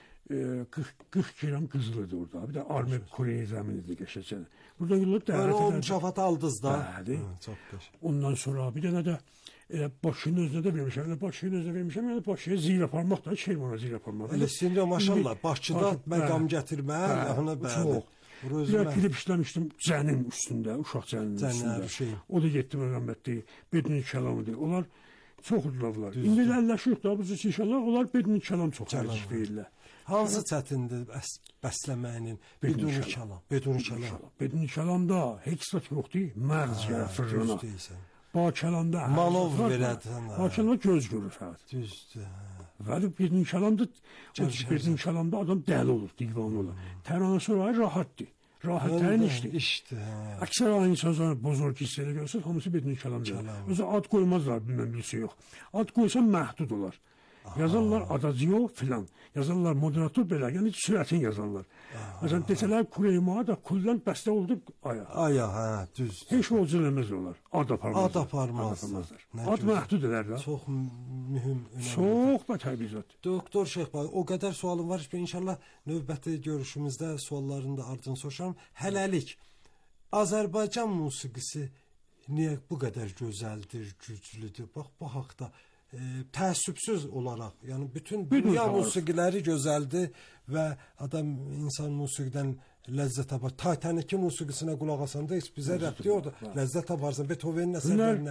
qırx gram qızılıdır orada. Bir də Army Koreya zəminidir qəşəngcə. Burada yollar dəvət edildi. O mükafat aldınız da. Bəli. Çox qəşəng. Ondan sonra bir dənə də elə başının özünə də vermişəm. Elə başının özünə vermişəm. Yəni başıya zil aparmaq da şey var, zil aparmaq. Elə sizin maşallah Bakıda məqam gətirmək, yəni bəli. Bir klip işləmişdim cənin üstündə, uşaq cəninin üstündə. O da getdi rəhmətli. Beduni kəlamıdır. Onlar çox udurlar. İndi əlləşirik da bu cür inşallah onlar beduni kəlam çox tərcih verirlər. Hansı çətindir bəsləməyinin beduni kəlam? Beduni kəlam. Beduni kəlamda heç zət yoxdur. Mərc gəlir fırlana. Ba kəlamda manov verədən. Ba kəlamda göz görür fəqət. Düzdür. Və beduni kəlamda beduni kəlamda adam dəli olur, divan olur. Təranəsi orayı rahatdır. Rahat tərin işdir. İşdir. Əksər aynı sözlər bozorg hissələ görsən, hamısı beduni kəlamdır. Özü ad qoymazlar, bilməm bilsə yox. Ad qoysan məhdud olar. Yazarlar adacı filan. Yazarlar moderator belə, yəni sürətin yazarlar. Məsələn, desələr Kureyma da kullan bəstə oldu aya. Aya, hə, düzdür. Heç o cürləməz olar. Ad aparmazlar. Ad aparmazlar. Ad məhdud edər də. Çox mühüm, önəmli. Çox bətəbii zat. Doktor Şeyxbay, o qədər sualım var ki, inşallah növbəti görüşümüzdə sualların da ardını soruşaram. Hələlik, Azərbaycan musiqisi niyə bu qədər gözəldir, güclüdür? Bax, bu haqda E, təəssübsüz olaraq, yəni bütün dünya musiqiləri gözəldir və adam insan musiqidən ləzzət tapar. Titanic'in musiqisinə qulaq asanda heç bizə rəbti yoxdur. Ləzzət taparsan Beethoven'in əsərlərinə.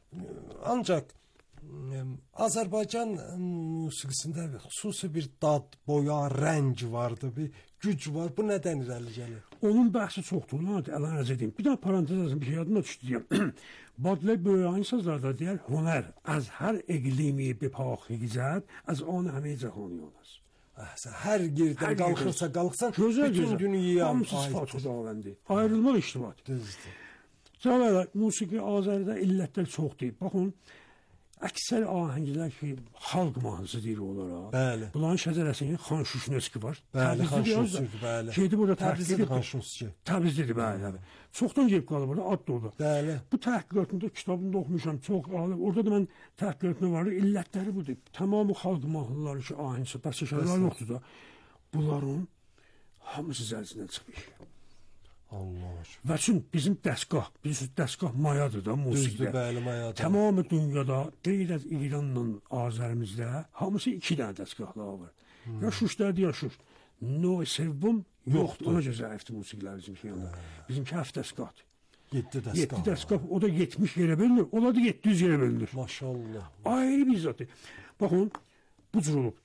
Ancaq e, Azərbaycan musiqisində xüsusi bir dad, boya, rəng vardı, bir güc var. Bu nədən irəli gəlir? Onun bəhsi çoxdur. Əlan ərz edeyim. Bir daha parantez yazım, bir şey yadıma düşdü deyəm. Badle böyüyen sözlerde diğer hüner az her iklimi bir pakigizet az on həmin cahani olmaz. Her yerden kalkırsa kalksan güzel, bütün güzel. dünyaya hamsız faturavendi. Ayrılmak iştibat. Cəvələ musiqi Azərdə illətlər çoxdur. Baxın, əksər ahənglər ki, xalq mahnısı deyir olaraq. Bəli. Bunların şəcərəsinin Xan Şuşneski var. Bəli, Xan Şuşneski, bəli. Şeydi burada Təbrizlidir Xan Şuşneski. Təbrizlidir, bəli. Çoxdan gəlib qalır burada, ad da orada. Bəli. Bu təhqiqatında kitabında oxumuşam, çox alıb. Orada da mən təhqiqatında vardı, illətləri budur. Tamamı xalq mahnıları ki, ahəngsə, bəstəkarlar yoxdur da. Bunların hamısı zəlzindən çıxmış. Allah aşkına. Və üçün bizim dəstgah, bizim dəstgah mayadır da musiqidə. Düzdür, bəli, mayadır. Tamamı dünyada, qeyd et İranla Azərimizdə hamısı iki dənə dəstgahlar var. Hmm. Ya Şuşdədir, ya Şuş. No sevbum yoxdur. Ona görə zəifdir musiqilər bizim şeyində. Bizimki həft dəstgahdır. Yeddi dəstgah. Yeddi dəstgah, o da yetmiş yerə bölünür, o da yeddi yüz yerə bölünür. Maşallah. Ayrı bir zatdır. Baxın, bu cür olub.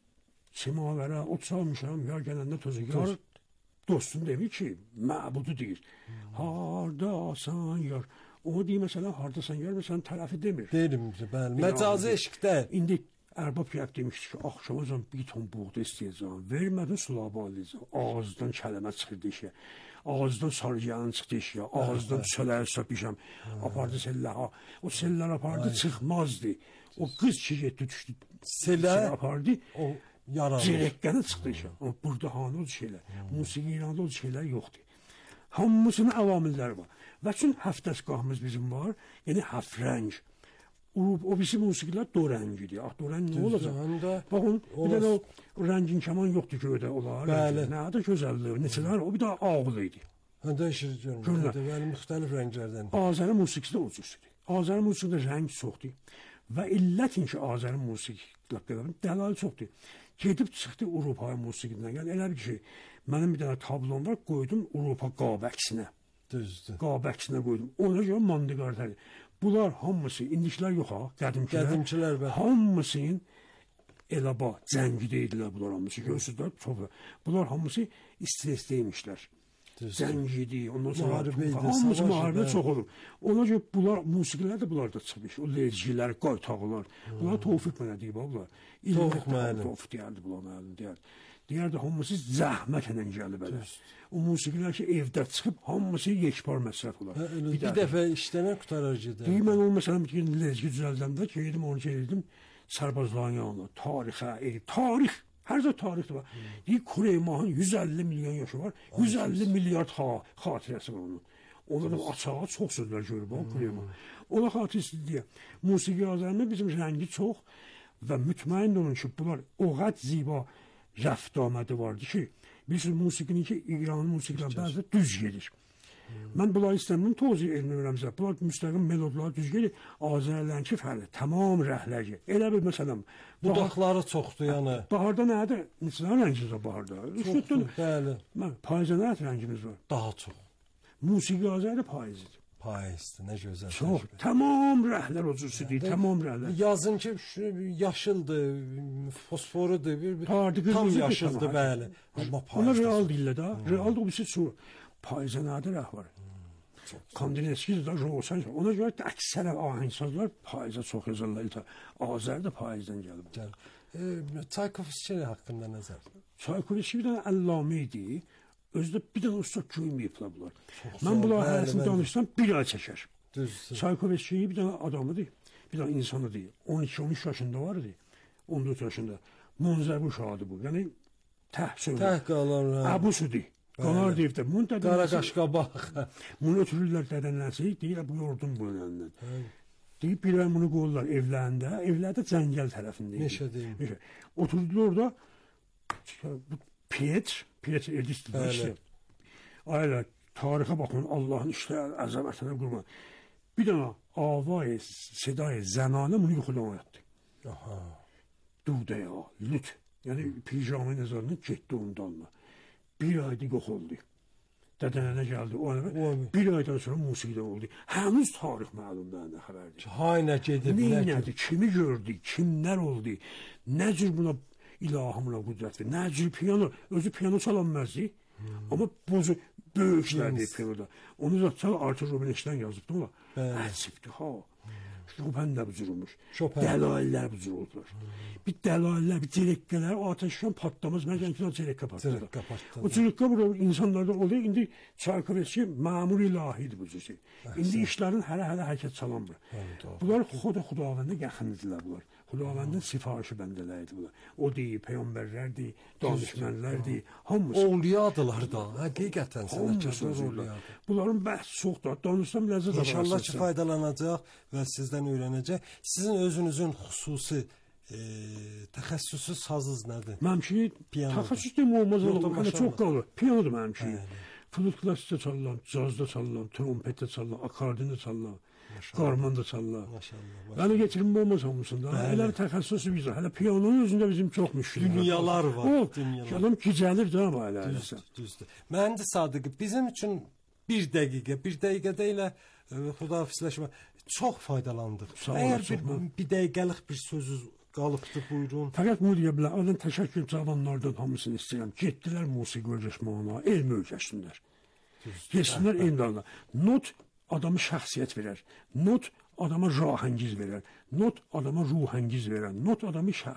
Semavərə ot salmışam, ya gələndə tozu yar. Dostum demir ki, məbudu deyir. Hmm. Hardasan yar. O deyir məsələn, hardasan yar, məsələn, tərəfi demir. Deyim, bəli. Məcazi eşqdə. İndi ərbab gəlib demişdi ki, axşamacan bir ton buğda istəyəcəm. Vermədin sulabı alacaq. Ağızdan kələmə çıxırdı işə. Ağızdan sarıyanın çıxdı işə. Ağızdan çölər söpüşəm. Apardı selləha. O sellər apardı, çıxmazdı. O qız ki, getdi, düşdü. Sellə apardı. O yaralı. Direkkəni çıxdı işə. Amma burada hanı o şeylər. Musiqi İranda o şeylər yoxdur. Hamısının əvamilləri var. Və üçün həftəsqahımız bizim var. Yəni həfrəng. O, o bizim musiqilər do rəngidir. Ah, do rəng nə olacaq? Baxın, bir də o rəngin kəman yoxdur ki, ödə olar. Bəli. Nə də gözəlliyi, neçələr, o bir də ağıl idi. Həndə işir görmür. Bəli, müxtəlif rənglərdən. Azəri musiqisi də o cürsüdür. Azəri musiqisində rəng çoxdur. Və illətin ki, Azəri musiqisi dəlalı çoxdur. Gedib çıxdı Avropa musiqidən. Yəni elə bir şey. Mənim bir dənə tablom var, qoydum Avropa qab əksinə. Düzdür. Qab əksinə qoydum. Ona görə mandiqartədir. Bunlar hamısı, indikilər yox ha, qədimkilər. Qədimkilər bə. Hamısının elə bax, cəngidə idilər bunlar hamısı. Görsüzlər, çox. Bunlar hamısı stresdəymişlər. Cəngidi, ondan sonra hamısı müharibə çox olub. Ona görə bunlar, musiqilər də bunlarda çıxmış. O lecgilər, qaytağılar. Bunlar Tofiq mənə deyib, bunlar. Tofiq müəllim. Tofiq deyərdi bunlar müəllim, deyərdi. Deyərdi, hamısı zəhmətlə gəlib elə. O musiqilər ki, evdə çıxıb, hamısı yekpar məsrəf olar. Hə, bir, bir dəfə işlənə qutarar gedir. Deyim, mən onu məsələn, bir gün lezgi düzəldəmdə ki, yedim, onu geldim, sərbazların yanına, tarixə, e, tarix Hər cür tarixi var. Deyir Kureymahın yüz əlli milyon yaşı var. yüz əlli milyard ha xatirəsi var onun. Ona da açığa çox sözlər görür bu Kureymah. Ona xatirəsi deyə musiqi Azərbaycanın bizim rəngi çox və mütməyin olun ki, bunlar o qədər ziba rəft amədi vardı ki, bilirsiniz musiqinin ki, İranın musiqiləri bəzi düz gedir. Mən bunları istəmirəm, tozı elmi öyrəmsə, bunlar müstəqim melodlar düz gedir, Azərlərinki fərqli, tamam rəhləci. Elə bir məsələn, budaqları çoxdur yəni. Baharda nədir? Neçə rəngimiz var baharda? Çoxdur, bəli. Payızda nə rəngimiz var? Daha çox. Musiqi Azərdə payızdır. Payızdır, nə gözəl. Çox, tamam rəhlər o cürsüdür, tamam rəhlər. Yazın ki, yaşıldır, fosforudur, bir, Pardı, tam yaşıldır, bəli. Amma payızda. Ona real deyirlər də, real da o birisi su. Payıza nədir rəh var? Kandineskiz də Rosan. Ona görə də əksər ahenksazlar payıza çox yazırlar. Azər də payızdan gəlib. Gəl. Çaykovski haqqında nəzər? Çaykovski bir dənə əllamə idi. Özdə bir dənə usta köyməyiblər bunlar. Mən bunlar hərəsini danışsam bir ay çəkər. Düzdür. Çaykovski bir dənə adamıdır, bir dənə insanıdır. on iki on üç yaşında var idi. on dörd yaşında. Monzəbi uşağıdır bu. Yəni təhsil. Təh qalan. Əbusudur. Qanar deyib də. Qara qaşqabaq. Bunu ötürürlər dədənləsi, deyir bu yordum bunun əlindən. Deyib bir ay bunu qoyurlar evlərində, evlərdə Cəngəl tərəfində idi. Meşə deyim. Oturdular orada, bu Pietr, Pietr Edis'dir işte. Ayla tarihe bakın Allah'ın işte əzəmətinə qurban. Bir dənə avay, sedayı, zənanə bunu yuxudan oyatdı. Aha. Dudaya, lüt. Yəni pijamı nəzarını getdi onun dalına. Bir ayda yox oldu. Dədənənə gəldi. O bir aydan sonra musiqidən oldu. Həmuz tarix məlumdur, nə xəbərdir. Haynə gedib, nə nədir, kimi gördü, kimlər oldu, nə cür buna ilahımla qüdrət verir. Nə cür piyano, özü piyano çalanməzdi. Hmm. Amma bozu böyük işlərdir piyanoda. Onu da çal Artur Rubinstein yazıbdı ola. Əlsibdir ha. Chopin də bu cürmüş. Dəlaillər bu cür oldular. Bir dəlaillər, bir direkkələr ateşdən patlamaz. Mən ki, direkkə patladı. O direkkə burada insanlarda oluyor. İndi Çaykovski məmur ilahidir bu cür şey. İndi işlərin hələ-hələ hərəkət çalanmır. Bunlar xoda xudavəndə yaxındılar bunlar. Xudavəndin sifarişi bəndələrdir bunlar. O deyir, peyğəmbərlərdir, danışmənlərdir, hamısı. Ovliyadılar da, həqiqətən sənətkar ovliyadır. Bunların bəhs çoxdur. Danışsam ləzzət alacaqsınız. İnşallah ki, faydalanacaq və sizdən öyrənəcək. Sizin özünüzün xüsusi e, təxəssüsü sazınız nədir? Mənimki təxəssüs demə olmaz olur. Hələ çox qalır. Piyanodur mənimki. Flüt klassikdə çalıram, cazda çalıram, trompetdə çalıram, akordionda çalıram. Qarman da çalırlar. Maşallah. Yəni getirim olmaz hamısında. Elə təxəssüsü bizə. Hələ piyanonun özündə bizim çox müşkillər. Dünyalar var. O, dünyalar. Adam gicəlir də amma elə. Düzdür, düzdür. Mühəndis Sadiq, bizim üçün bir dəqiqə, bir dəqiqədə ilə xudahafizləşmə çox faydalandıq. Əgər bir, bir dəqiqəlik bir sözünüz qalıbdı, buyurun. Fəqət bunu deyə bilər. Adın təşəkkür cavanlardan hamısını istəyirəm. Getdilər musiqi öyrəşməyinə, elm öyrəşsinlər. Getsinlər elm dalına. Not adamı şəxsiyyət verər. Not adama rahəngiz verər. Not adama ruhəngiz verər. Not adamı şəx...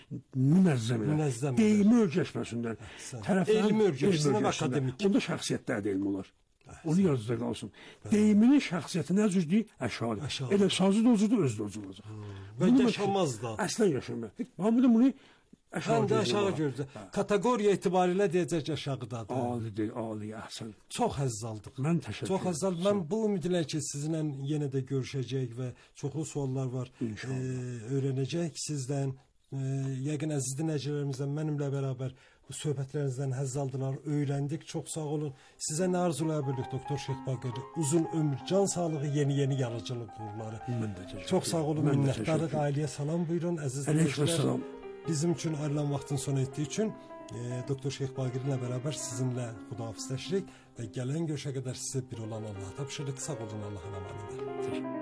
münəzzəm edər. Deyimi öyrəşməsinlər. Elmi öyrəşsinlər, akademik. Onda şəxsiyyətlər də elm olar. Onu yazıda qalsın. Deyiminin şəxsiyyəti nə cüzdür? Əşadır. Elə sazı da ocudur, özü də ocu olacaq. Və yaşamaz da. Əslən yaşamaz. Amma da bunu Həm də aşağı görəcək. Kateqoriya etibarilə deyəcək aşağıdadır. Alidir, ali, əhsən. Çox həzz aldıq. Mən təşəkkür Çox həzz aldıq. Mən bu ümidlə ki, sizinlə yenə də görüşəcək və çoxlu suallar var. E, öyrənəcək sizdən. E, yəqin əziz dinləyicilərimizdən mənimlə bərabər bu söhbətlərinizdən həzz aldılar, öyrəndik. Çox sağ olun. Sizə nə arzulaya bildik Doktor Şeyx Baqeri? Uzun ömür, can sağlığı, yeni-yeni yaradıcılıq uğurları. Mən də təşəkkür. Çox sağ olun. Minnətdarıq. Ailəyə salam buyurun əziz dinləyicilər. Bizim üçün ayrılan vaxtın sona etdiyi üçün e, Doktor Şeyx Baqeri ilə bərabər sizinlə xudahafizləşirik və gələn görüşə qədər sizə bir olan Allah'a tapşırıq. Sağ olun, Allah'ın əmanədir.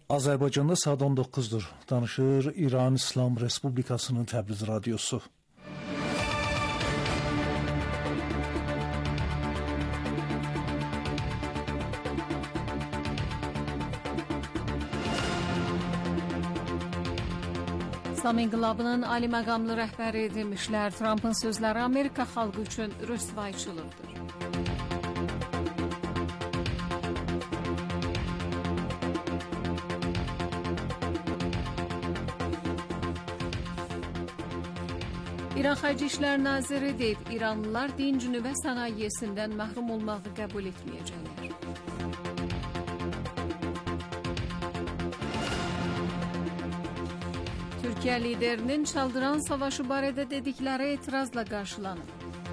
Azərbaycanda saat on doqquzdur. Danışır İran İslam Respublikasının Təbriz radiosu. İslam İnqilabının ali məqamlı rəhbəri demişlər, Trump'ın sözləri Amerika xalqı üçün rüsvayçılıqdır. İran Xarici İşlər Naziri deyib, İranlılar din, nüvə sənayesindən məhrum olmağı qəbul etməyəcəklər. Türkiyə liderinin Çaldıran savaşı barədə dedikləri etirazla qarşılanıb.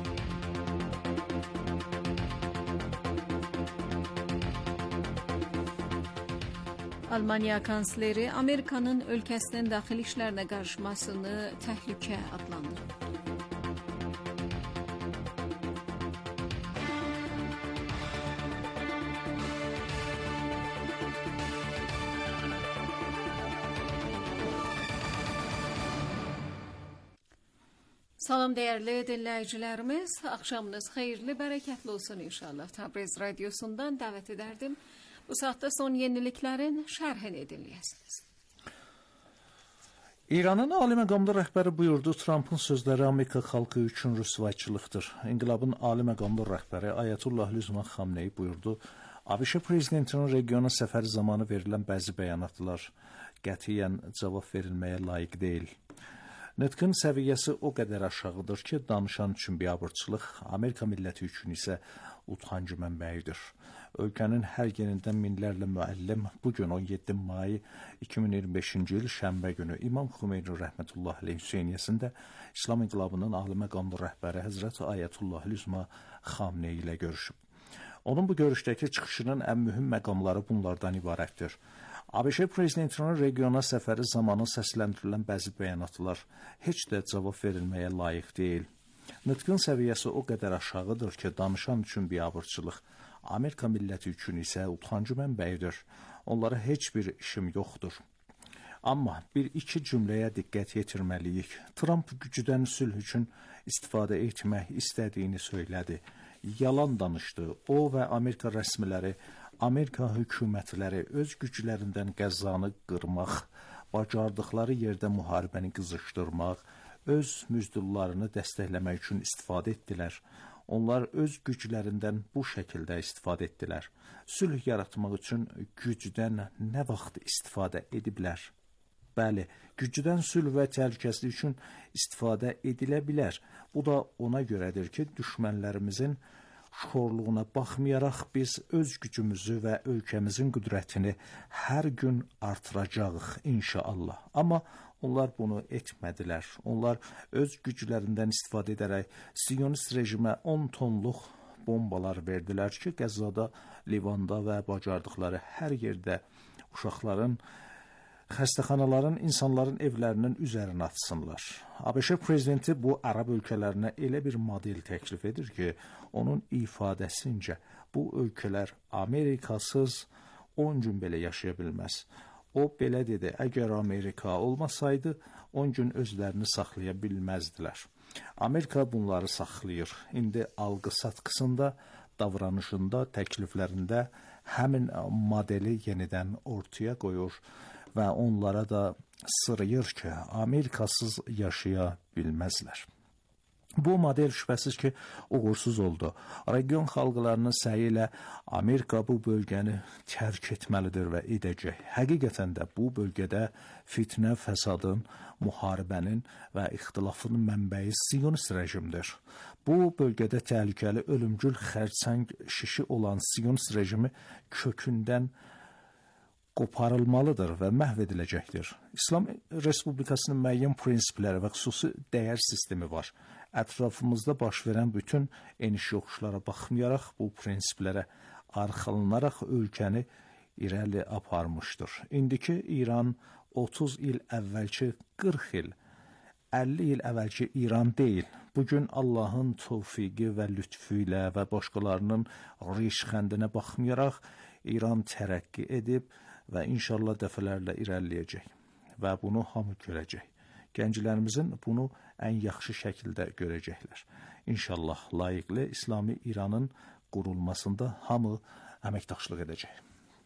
Almaniya kansleri Amerikanın ölkəsinin daxili işlərinə qarışmasını təhlükə adlandırıb. Salam dəyərli dinləyicilərimiz, axşamınız xeyirli, bərəkətli olsun inşallah. Təbriz radiosundan dəvət edərdim. Bu saatda son yeniliklərin şərhini dinləyəsiniz. İranın ali məqamlı rəhbəri buyurdu, Trump'ın sözləri Amerika xalqı üçün rüsvayçılıqdır. İnqilabın ali məqamlı rəhbəri Ayətullah Lüzman Xamneyi buyurdu, ABŞ prezidentinin regiona səfəri zamanı verilən bəzi bəyanatlar qətiyyən cavab verilməyə layiq deyil. Nitqin səviyyəsi o qədər aşağıdır ki, danışan üçün biabırçılıq, Amerika milləti üçün isə utancı mənbəyidir. Ölkənin hər yerindən minlərlə müəllim bugün on yeddi may iki min iyirmi beşinci il şənbə günü İmam Xümeyni rəhmətullah əleyh Hüseyniyəsində İslam İnqilabının ali məqamlı rəhbəri Həzrət Ayətullah Lüzma Xamneyi ilə görüşüb. Onun bu görüşdəki çıxışının ən mühüm məqamları bunlardan ibarətdir. ABŞ prezidentinin regiona səfəri zamanı səsləndirilən bəzi bəyanatlar heç də cavab verilməyə layiq deyil. Nitqin səviyyəsi o qədər aşağıdır ki, danışan üçün biabırçılıq, Amerika milləti üçün isə utancı mənbəyidir. Onlara heç bir işim yoxdur. Amma bir-iki cümləyə diqqət yetirməliyik. Trump gücdən sülh üçün istifadə etmək istədiyini söylədi. Yalan danışdı. O və Amerika rəsmiləri, Amerika hökumətləri öz güclərindən Qəzzanı qırmaq, bacardıqları yerdə müharibəni qızışdırmaq, öz müzdullarını dəstəkləmək üçün istifadə etdilər. Onlar öz güclərindən bu şəkildə istifadə etdilər. Sülh yaratmaq üçün gücdən nə vaxt istifadə ediblər? Bəli, gücdən sülh və təhlükəsizlik üçün istifadə edilə bilər. Bu da ona görədir ki, düşmənlərimizin şorluğuna baxmayaraq biz öz gücümüzü və ölkəmizin qüdrətini hər gün artıracağıq inşallah. Amma onlar bunu etmədilər. Onlar öz güclərindən istifadə edərək Siyonist rejimə on tonluq bombalar verdilər ki, Qəzzada, Livanda və bacardıqları hər yerdə uşaqların, xəstəxanaların, insanların evlərinin üzərinə atsınlar. ABŞ prezidenti bu ərəb ölkələrinə elə bir model təklif edir ki, onun ifadəsincə bu ölkələr Amerikasız on gün belə yaşaya bilməz. O belə dedi, əgər Amerika olmasaydı on gün özlərini saxlaya bilməzdilər. Amerika bunları saxlayır. İndi algı satqısında, davranışında, təkliflərində həmin modeli yenidən ortaya qoyur və onlara da sırıyır ki, Amerikasız yaşaya bilməzlər. Bu model şübhəsiz ki, uğursuz oldu. Region xalqlarının səyi ilə Amerika bu bölgəni tərk etməlidir və edəcək. Həqiqətən də bu bölgədə fitnə, fəsadın, müharibənin və ixtilafın mənbəyi Siyonist rejimdir. Bu bölgədə təhlükəli, ölümcül xərçəng şişi olan Siyonist rejimi kökündən qoparılmalıdır və məhv ediləcəkdir. İslam Respublikasının müəyyən prinsipləri və xüsusi dəyər sistemi var. Ətrafımızda baş verən bütün eniş-yoxuşlara baxmayaraq bu prinsiplərə arxalanaraq ölkəni irəli aparmışdır. İndiki İran otuz il əvvəlki qırx il, əlli il əvvəlki İran deyil. Bugün Allahın tövfiqi və lütfü ilə və başqalarının rişxəndinə baxmayaraq İran tərəqqi edib və inşallah dəfələrlə irəliləyəcək və bunu hamı görəcək. Gənclərimizin bunu ən yaxşı şəkildə görəcəklər. İnşallah layiqli İslami İranın qurulmasında hamı əməkdaşlıq edəcək.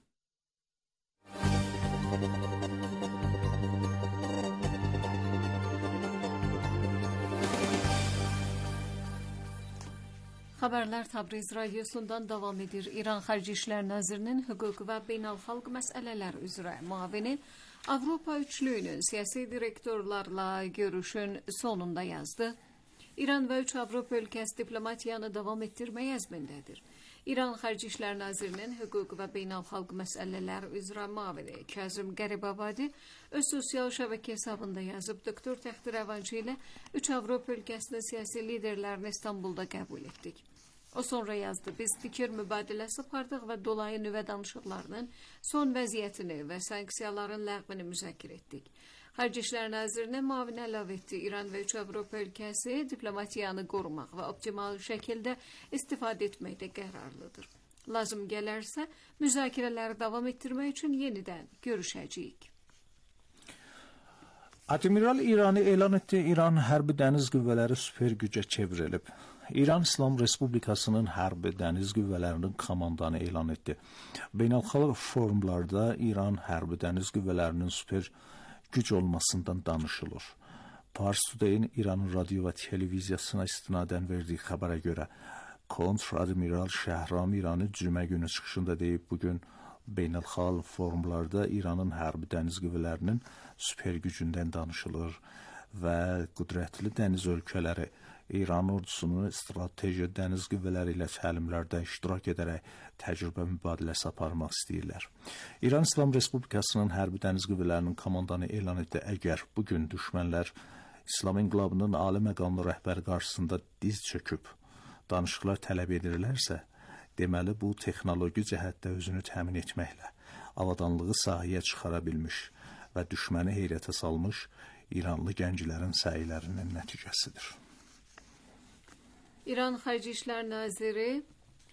Xəbərlər Təbriz radiosundan davam edir. İran Xarici İşlər Nazirinin hüquq və beynəlxalq məsələlər üzrə müavini Avropa üçlüyünün siyasi direktorlarla görüşün sonunda yazdı. İran və üç Avropa ölkəsi diplomatiyanı davam etdirmək əzmindədir. İran Xarici İşlər Nazirinin hüquq və beynəlxalq məsələlər üzrə müavini Kazım Qəribabadi öz sosial şəbəkə hesabında yazıb, doktor Təxti Rəvançı ilə üç Avropa ölkəsinin siyasi liderlərini İstanbulda qəbul etdik. O sonra yazdı, biz fikir mübadiləsi apardıq və dolayı nüvə danışıqlarının son vəziyyətini və sanksiyaların ləğvini müzakirə etdik. Xarici İşlər Nazirinin müavini əlavə etdi, İran və üç Avropa ölkəsi diplomatiyanı qorumaq və optimal şəkildə istifadə etməkdə qərarlıdır. Lazım gələrsə, müzakirələri davam etdirmək üçün yenidən görüşəcəyik. Admiral İranı elan etdi, İran hərbi dəniz qüvvələri süper gücə çevrilib. İran İslam Respublikasının hərbi dəniz qüvvələrinin komandanı elan etdi. Beynəlxalq forumlarda İran hərbi dəniz qüvvələrinin süper güc olmasından danışılır. Pars Today-in İranın radio və televiziyasına istinadən verdiyi xəbərə görə Kontr-Admiral Şəhram İranı cümə günü çıxışında deyib, bugün beynəlxalq forumlarda İranın hərbi dəniz qüvvələrinin süper gücündən danışılır və qüdrətli dəniz ölkələri İran ordusunun strateji dəniz qüvvələri ilə təlimlərdə iştirak edərək təcrübə mübadiləsi aparmaq istəyirlər. İran İslam Respublikasının hərbi dəniz qüvvələrinin komandanı elan etdi, əgər bugün düşmənlər İslam İnqilabının ali məqamlı rəhbəri qarşısında diz çöküb danışıqlar tələb edirlərsə, deməli bu texnoloji cəhətdə özünü təmin etməklə avadanlığı sahəyə çıxara bilmiş və düşməni heyrətə salmış İranlı gənclərin səylərinin nəticəsidir. İran Xarici İşlər Naziri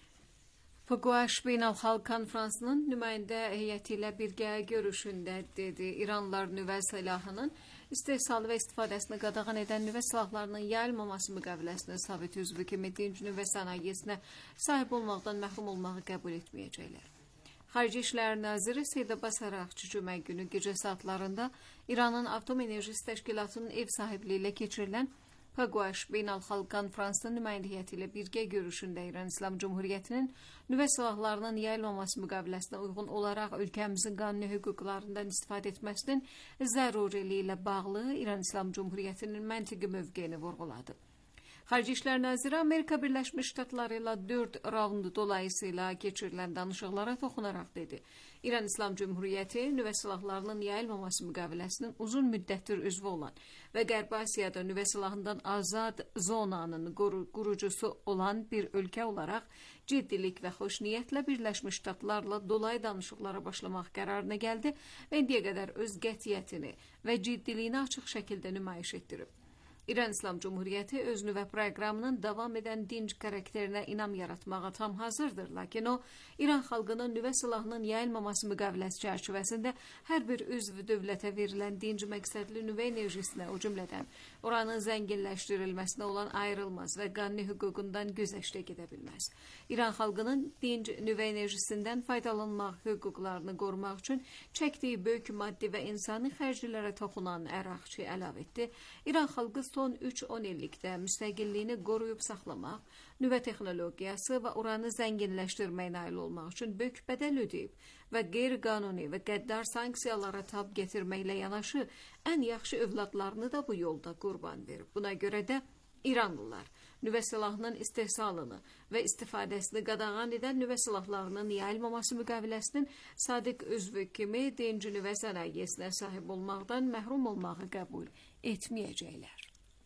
Pəquaş Beynəlxalq Konfransının nümayəndə heyəti ilə birgə görüşündə dedi, İranlılar nüvə silahının istehsalı və istifadəsini qadağan edən nüvə silahlarının yayılmaması müqaviləsinin sabit üzvü kimi dinc nüvə sənayesinə sahib olmaqdan məhrum olmağı qəbul etməyəcəklər. Xarici İşlər Naziri Seyid Abbas Araqçı cümə günü gecə saatlarında İranın Atom Enerjisi Təşkilatının ev sahibliyi ilə keçirilən Pəquaş Beynəlxalq Konfransının nümayəndə heyəti ilə birgə görüşündə İran İslam Cumhuriyyətinin nüvə silahlarının yayılmaması müqaviləsinə uyğun olaraq ölkəmizin qanuni hüquqlarından istifadə etməsinin zəruriliyi ilə bağlı İran İslam Cumhuriyyətinin məntiqi mövqeyini vurğuladı. Xarici İşlər Naziri Amerika Birləşmiş Ştatları ilə dörd raundu dolayısıyla keçirilən danışıqlara toxunaraq dedi. İran İslam Cumhuriyyəti nüvə silahlarının yayılmaması müqaviləsinin uzun müddətdir üzvü olan və Qərbi Asiyada nüvə silahından azad zonanın qurucusu olan bir ölkə olaraq ciddilik və xoşniyyətlə Birləşmiş Ştatlarla dolayı danışıqlara başlamaq qərarına gəldi və indiyə qədər öz qətiyyətini və ciddiliyini açıq şəkildə nümayiş etdirib. İran İslam Cumhuriyyəti öz nüvə proqramının davam edən dinc xarakterinə inam yaratmağa tam hazırdır, lakin o, İran xalqının nüvə silahının yayılmaması müqaviləsi çərçivəsində hər bir üzv dövlətə verilən dinc məqsədli nüvə enerjisinə, o cümlədən oranın zənginləşdirilməsinə olan ayrılmaz və qanuni hüququndan güzəştə gedə bilməz. İran xalqının dinc nüvə enerjisindən faydalanmaq hüquqlarını qorumaq üçün çəkdiyi böyük maddi və insani xərclərə toxunan Əraqçı əlavə etdi. İran xalqı son üç on illikdə müstəqilliyini qoruyub saxlamaq, nüvə texnologiyası və uranı zənginləşdirməyə nail olmaq üçün böyük bədəl ödəyib və qeyri-qanuni və qəddar sanksiyalara tab gətirməklə yanaşı ən yaxşı övladlarını da bu yolda qurban verib. Buna görə də İranlılar nüvə silahının istehsalını və istifadəsini qadağan edən nüvə silahlarının yayılmaması müqaviləsinin sadiq üzvü kimi dinc nüvə sənayesinə sahib olmaqdan məhrum olmağı qəbul etməyəcəklər.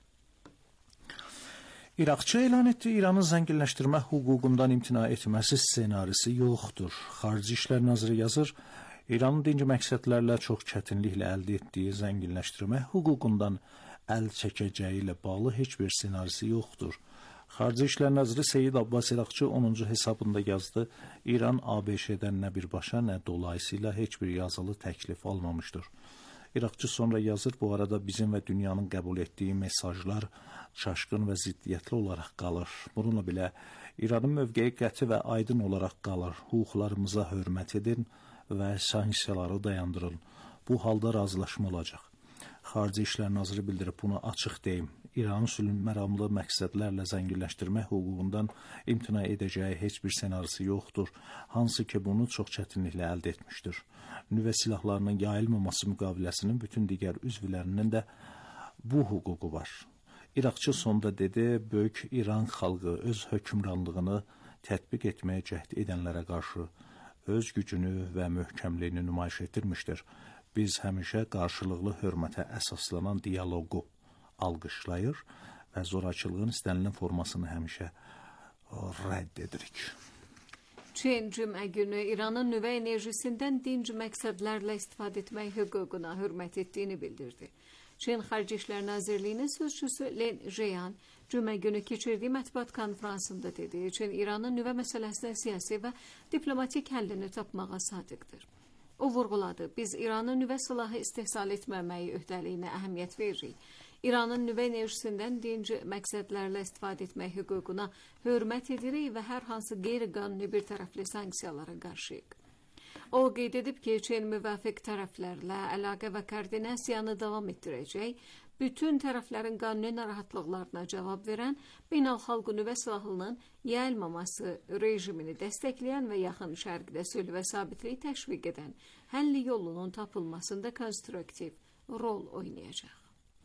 İraqçı elan etdi, İranın zənginləşdirmə hüququndan imtina etməsi ssenarisi yoxdur. Xarici İşlər Naziri yazır, İranın dinc məqsədlərlə çox çətinliklə əldə etdiyi zənginləşdirmə hüququndan əl çəkəcəyi ilə bağlı heç bir ssenarisi yoxdur. Xarici İşlər Naziri Seyid Abbas İraqçı onuncu hesabında yazdı. İran A B Ş-dən nə birbaşa, nə dolayısıyla heç bir yazılı təklif almamışdır. İraqçı sonra yazır, bu arada bizim və dünyanın qəbul etdiyi mesajlar çaşqın və ziddiyyətli olaraq qalır. Bununla belə İranın mövqeyi qəti və aydın olaraq qalır. Hüquqlarımıza hörmət edin və sanksiyaları dayandırın. Bu halda razılaşma olacaq. Xarici İşlər Naziri bildirib, bunu açıq deyim. İranın sülh məramlı məqsədlərlə zənginləşdirmək hüququndan imtina edəcəyi heç bir senarisi yoxdur. Hansı ki bunu çox çətinliklə əldə etmişdir. Nüvə silahlarının yayılmaması müqaviləsinin bütün digər üzvlərinin də bu hüququ var. İraqçı sonda dedi, böyük İran xalqı öz hökmranlığını tətbiq etməyə cəhd edənlərə qarşı öz gücünü və möhkəmliyini nümayiş etdirmişdir. Biz həmişə qarşılıqlı hörmətə əsaslanan dialoqu alqışlayır və zorakılığın istənilən formasını həmişə rədd edirik. Çin cümə günü İranın nüvə enerjisindən dinc məqsədlərlə istifadə etmək hüququna hörmət etdiyini bildirdi. Çin Xarici İşlər Nazirliyinin sözçüsü Lin Jian cümə günü keçirdiyi mətbuat konferansında dedi, Çin İranın nüvə məsələsinə siyasi və diplomatik həllini tapmağa sadiqdir. O vurğuladı, biz İranın nüvə silahı istehsal etməməyi öhdəliyinə əhəmiyyət veririk. İranın nüvə enerjisindən dinc məqsədlərlə istifadə etmək hüququna hörmət edirik və hər hansı qeyri-qanuni bir tərəfli sanksiyalara qarşıyıq. O qeyd edib ki, Çin müvafiq tərəflərlə əlaqə və koordinasiyanı davam etdirəcək, bütün tərəflərin qanuni narahatlıqlarına cavab verən, beynəlxalq nüvə silahının yayılmaması rejimini dəstəkləyən və yaxın şərqdə sülh və sabitliyi təşviq edən həlli yolunun tapılmasında konstruktiv rol oynayacaq.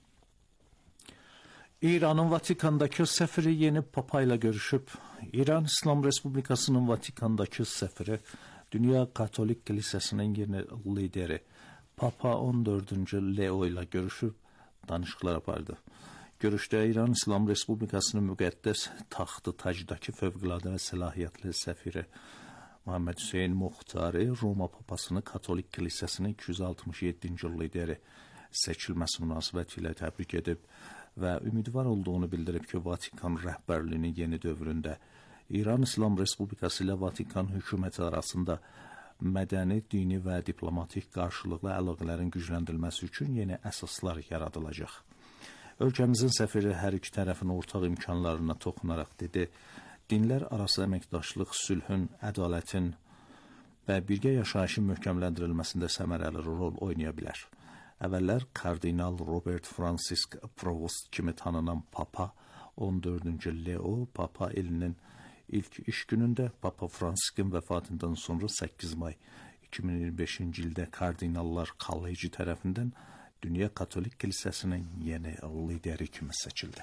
İranın Vatikandakı səfiri yeni Papa ilə görüşüb. İran İslam Respublikasının Vatikandakı səfiri Dünya Katolik Kilisəsinin yeni lideri Papa on dördüncü Leo ilə görüşüb, danışıqlar apardı. Görüşdə İran İslam Respublikasının müqəddəs taxtı tacdakı fövqəladə və səlahiyyətli səfiri Muhammed Hüseyin Muxtari Roma Papasını Katolik Kilisəsinin iki yüz altmış yeddinci lideri seçilməsi münasibətilə təbrik edib və ümidvar olduğunu bildirib ki, Vatikan rəhbərliyinin yeni dövründə İran İslam Respublikası ilə Vatikan hökuməti arasında mədəni, dini və diplomatik qarşılıqlı əlaqələrin gücləndirilməsi üçün yeni əsaslar yaradılacaq. Ölkəmizin səfiri hər iki tərəfin ortaq imkanlarına toxunaraq dedi, dinlər arası əməkdaşlıq sülhün, ədalətin və birgə yaşayışın möhkəmləndirilməsində səmərəli rol oynaya bilər. Əvvəllər Kardinal Robert Fransisk Provost kimi tanınan Papa on dördüncü Leo, Papa ilinin ilk iş günündə Papa Fransisk'in vəfatından sonra səkkiz may iki min iyirmi beşinci ildə Kardinallar Kolleci tərəfindən Dünya Katolik Kilisəsinin yeni lideri kimi seçildi.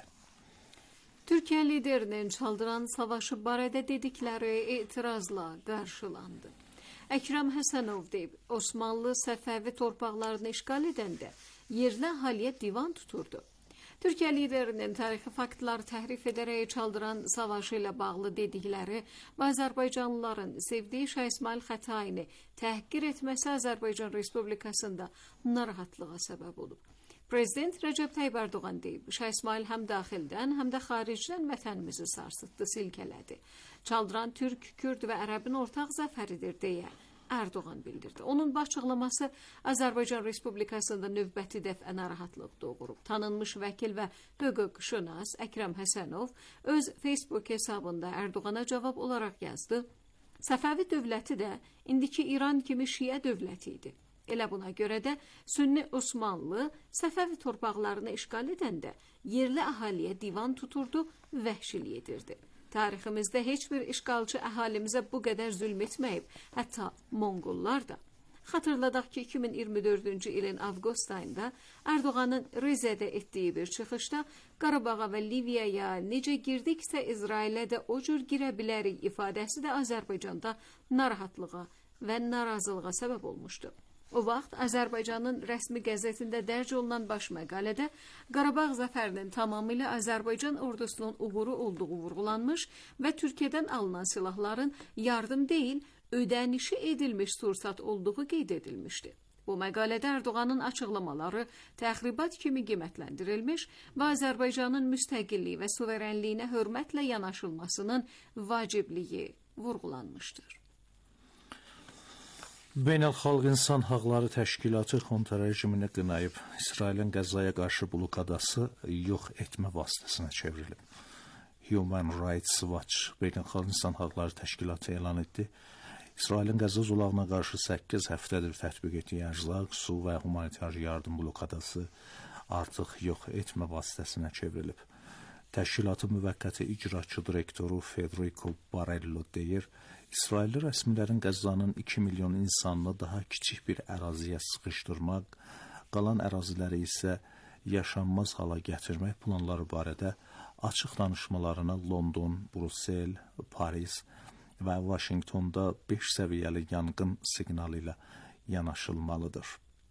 Türkiyə liderinin Çaldıran savaşı barədə dedikləri etirazla qarşılandı. Əkrəm Həsənov deyib, Osmanlı Səfəvi torpaqlarını işğal edəndə yerli əhaliyə divan tuturdu. Türkiyə liderinin tarixi faktları təhrif edərək Çaldıran savaşı ilə bağlı dedikləri və Azərbaycanlıların sevdiyi Şah İsmail Xətaini təhqir etməsi Azərbaycan Respublikasında narahatlığa səbəb olub. Prezident Rəcəb Tayyib Erdoğan deyib, Şah İsmail həm daxildən, həm də xaricdən vətənimizi sarsıtdı, silkələdi. Çaldıran türk, kürd və ərəbin ortaq zəfəridir deyə Erdoğan bildirdi. Onun bu açıqlaması Azərbaycan Respublikasında növbəti dəfə narahatlıq doğurub. Tanınmış vəkil və hüquqşünas Əkrəm Həsənov öz Facebook hesabında Erdoğana cavab olaraq yazdı. Səfəvi dövləti də indiki İran kimi şiə dövləti idi. Elə buna görə də Sünni Osmanlı Səfəvi torpaqlarını işğal edəndə yerli əhaliyə divan tuturdu, vəhşilik edirdi. Tariximizdə heç bir işğalçı əhalimizə bu qədər zülm etməyib, hətta Monqollar da. Xatırladaq ki, iki min iyirmi dördüncü ilin avqust ayında Erdoğanın Rize'də etdiyi bir çıxışda Qarabağa və Liviyaya necə girdiksə İsrailə də o cür girə bilərik ifadəsi də Azərbaycanda narahatlığa və narazılığa səbəb olmuşdu. O vaxt Azərbaycanın rəsmi qəzetində dərc olunan baş məqalədə Qarabağ zəfərinin tamamilə Azərbaycan ordusunun uğuru olduğu vurğulanmış və Türkiyədən alınan silahların yardım deyil, ödənişi edilmiş sursat olduğu qeyd edilmişdi. Bu məqalədə Erdoğanın açıqlamaları təxribat kimi qiymətləndirilmiş və Azərbaycanın müstəqilliyi və suverenliyinə hörmətlə yanaşılmasının vacibliyi vurğulanmışdır. Beynəlxalq İnsan Haqları Təşkilatı kontrrejimini qınayıb, İsrailin Qəzzaya qarşı blokadası yox etmə vasitəsinə çevrilib. Human Rights Watch Beynəlxalq İnsan Haqları Təşkilatı elan etdi. İsrailin Qəzza zolağına qarşı səkkiz həftədir tətbiq etdiyi ərzaq, su və humanitar yardım blokadası artıq yox etmə vasitəsinə çevrilib. Təşkilatın müvəqqəti icraçı direktoru Federico Barello deyir, İsrailli rəsmilərin Qəzzanın iki milyon insanını daha kiçik bir əraziyə sıxışdırmaq, qalan əraziləri isə yaşanmaz hala gətirmək planları barədə açıq danışmalarına London, Brüssel, Paris və Vaşinqtonda beş səviyyəli yanğın siqnalı ilə yanaşılmalıdır.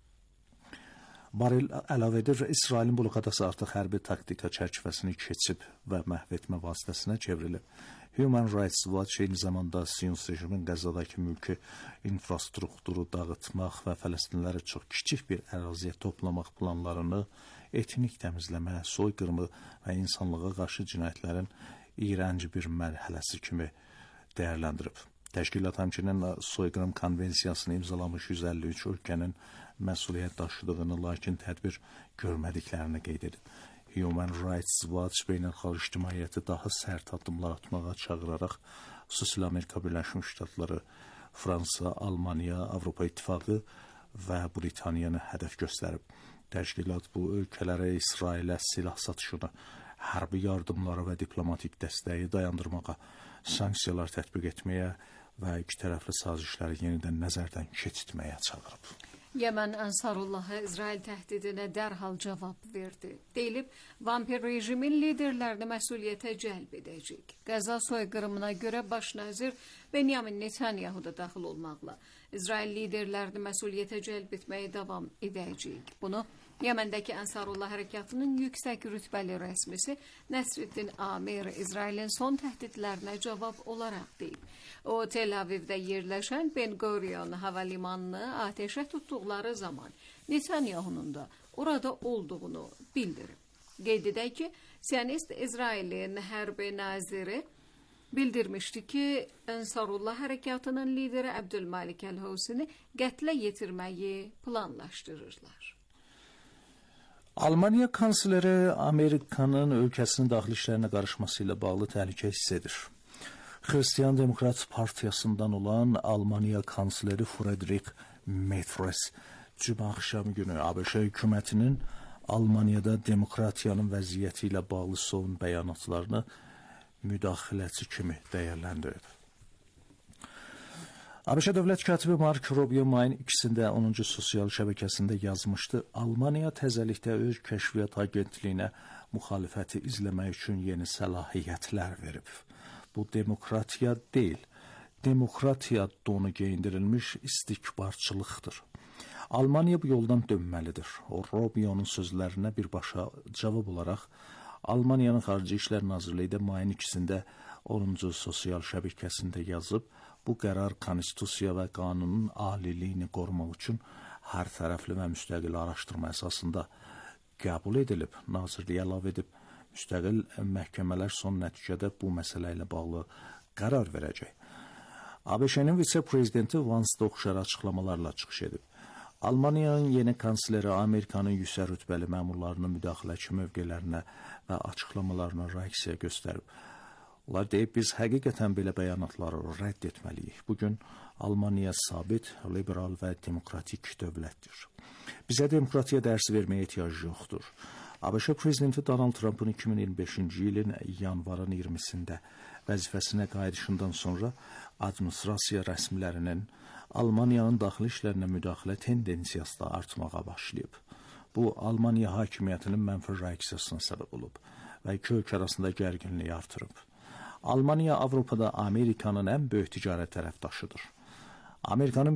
Barel əlavə edir, İsrailin blokadası artıq hərbi taktika çərçivəsini keçib və məhv etmə vasitəsinə çevrilib. Human Rights Watch eyni zamanda Siyonist rejimin Qəzzadakı mülki infrastrukturu dağıtmaq və Fələstinliləri çox kiçik bir əraziyə toplamaq planlarını etnik təmizləmə, soyqırımı və insanlığa qarşı cinayətlərin iyrənc bir mərhələsi kimi dəyərləndirib. Təşkilat həmçinin soyqırım konvensiyasını imzalamış yüz əlli üç ölkənin məsuliyyət daşıdığını, lakin tədbir görmədiklərini qeyd edib. Human Rights Watch beynəlxalq ictimaiyyəti daha sərt addımlar atmağa çağıraraq xüsusilə Amerika Birləşmiş Ştatları, Fransa, Almaniya, Avropa İttifaqı və Britaniyanı hədəf göstərib. Təşkilat bu ölkələrə İsrailə silah satışını, hərbi yardımları və diplomatik dəstəyi dayandırmağa, sanksiyalar tətbiq etməyə və iki tərəfli sazişləri yenidən nəzərdən keçirtməyə çağırıb. Yemen Ansarullahı İsrail təhdidinə dərhal cavab verdi. Deyilib, vampir rejimin liderlərini məsuliyyətə cəlb edəcək. Qəzza soyqırımına görə baş nazir Benyamin Netanyahu da daxil olmaqla İsrail liderlərini məsuliyyətə cəlb etməyə davam edəcək. Bunu Yeməndəki Ansarullah hərəkatının yüksək rütbəli rəsmisi Nəsriddin Amir İsrailin son təhdidlərinə cavab olaraq deyib. O, Tel Avivdə yerləşən Ben Gurion hava limanını ateşə tutduqları zaman Netanyahunun da orada olduğunu bildirib. Qeyd edək ki, Siyonist İsrailin hərbi naziri bildirmişdi ki, Ansarullah hərəkatının lideri Abdülmalik Əl-Husini qətlə yetirməyi planlaşdırırlar. Almaniya kansleri Amerikanın ölkəsinin daxili işlərinə qarışması ilə bağlı təhlükə hiss edir. Hristiyan Demokrat Partiyasından olan Almaniya kansleri Friedrich Merz cümə axşamı günü ABŞ hökumətinin Almaniyada demokratiyanın vəziyyəti ilə bağlı son bəyanatlarını müdaxiləçi kimi dəyərləndirib. ABŞ dövlət katibi Mark Rubio mayın ikisində onuncu sosial şəbəkəsində yazmışdı. Almaniya təzəlikdə öz kəşfiyyat agentliyinə müxalifəti izləmək üçün yeni səlahiyyətlər verib. Bu demokratiya deyil, demokratiya donu geyindirilmiş istikbarçılıqdır. Almaniya bu yoldan dönməlidir. O, Rubio'nun sözlərinə birbaşa cavab olaraq Almaniyanın Xarici İşlər Nazirliyi də mayın ikisində onuncu sosial şəbəkəsində yazıb, bu qərar konstitusiya və qanunun aliliyini qorumaq üçün hər tərəfli və müstəqil araşdırma əsasında qəbul edilib. Nazirlik əlavə edib, müstəqil məhkəmələr son nəticədə bu məsələ ilə bağlı qərar verəcək. ABŞ-nin vitse-prezidenti Vance da oxşar açıqlamalarla çıxış edib. Almaniyanın yeni kansleri Amerikanın yüksək rütbəli məmurlarının müdaxiləçi mövqelərinə və açıqlamalarına reaksiya göstərib. Onlar deyib, biz həqiqətən belə bəyanatları rədd etməliyik. Bugün Almaniya sabit, liberal və demokratik dövlətdir. Bizə demokratiya dərsi verməyə ehtiyac yoxdur. ABŞ prezidenti Donald Trump'ın iki min iyirmi beşinci ilin yanvarın iyirmisində vəzifəsinə qayıdışından sonra administrasiya rəsmilərinin Almaniyanın daxili işlərinə müdaxilə tendensiyası da artmağa başlayıb. Bu, Almaniya hakimiyyətinin mənfi reaksiyasına səbəb olub və iki ölkə arasında gərginliyi artırıb. Almaniya Avropada Amerikanın ən böyük ticarət tərəfdaşıdır. Amerikanın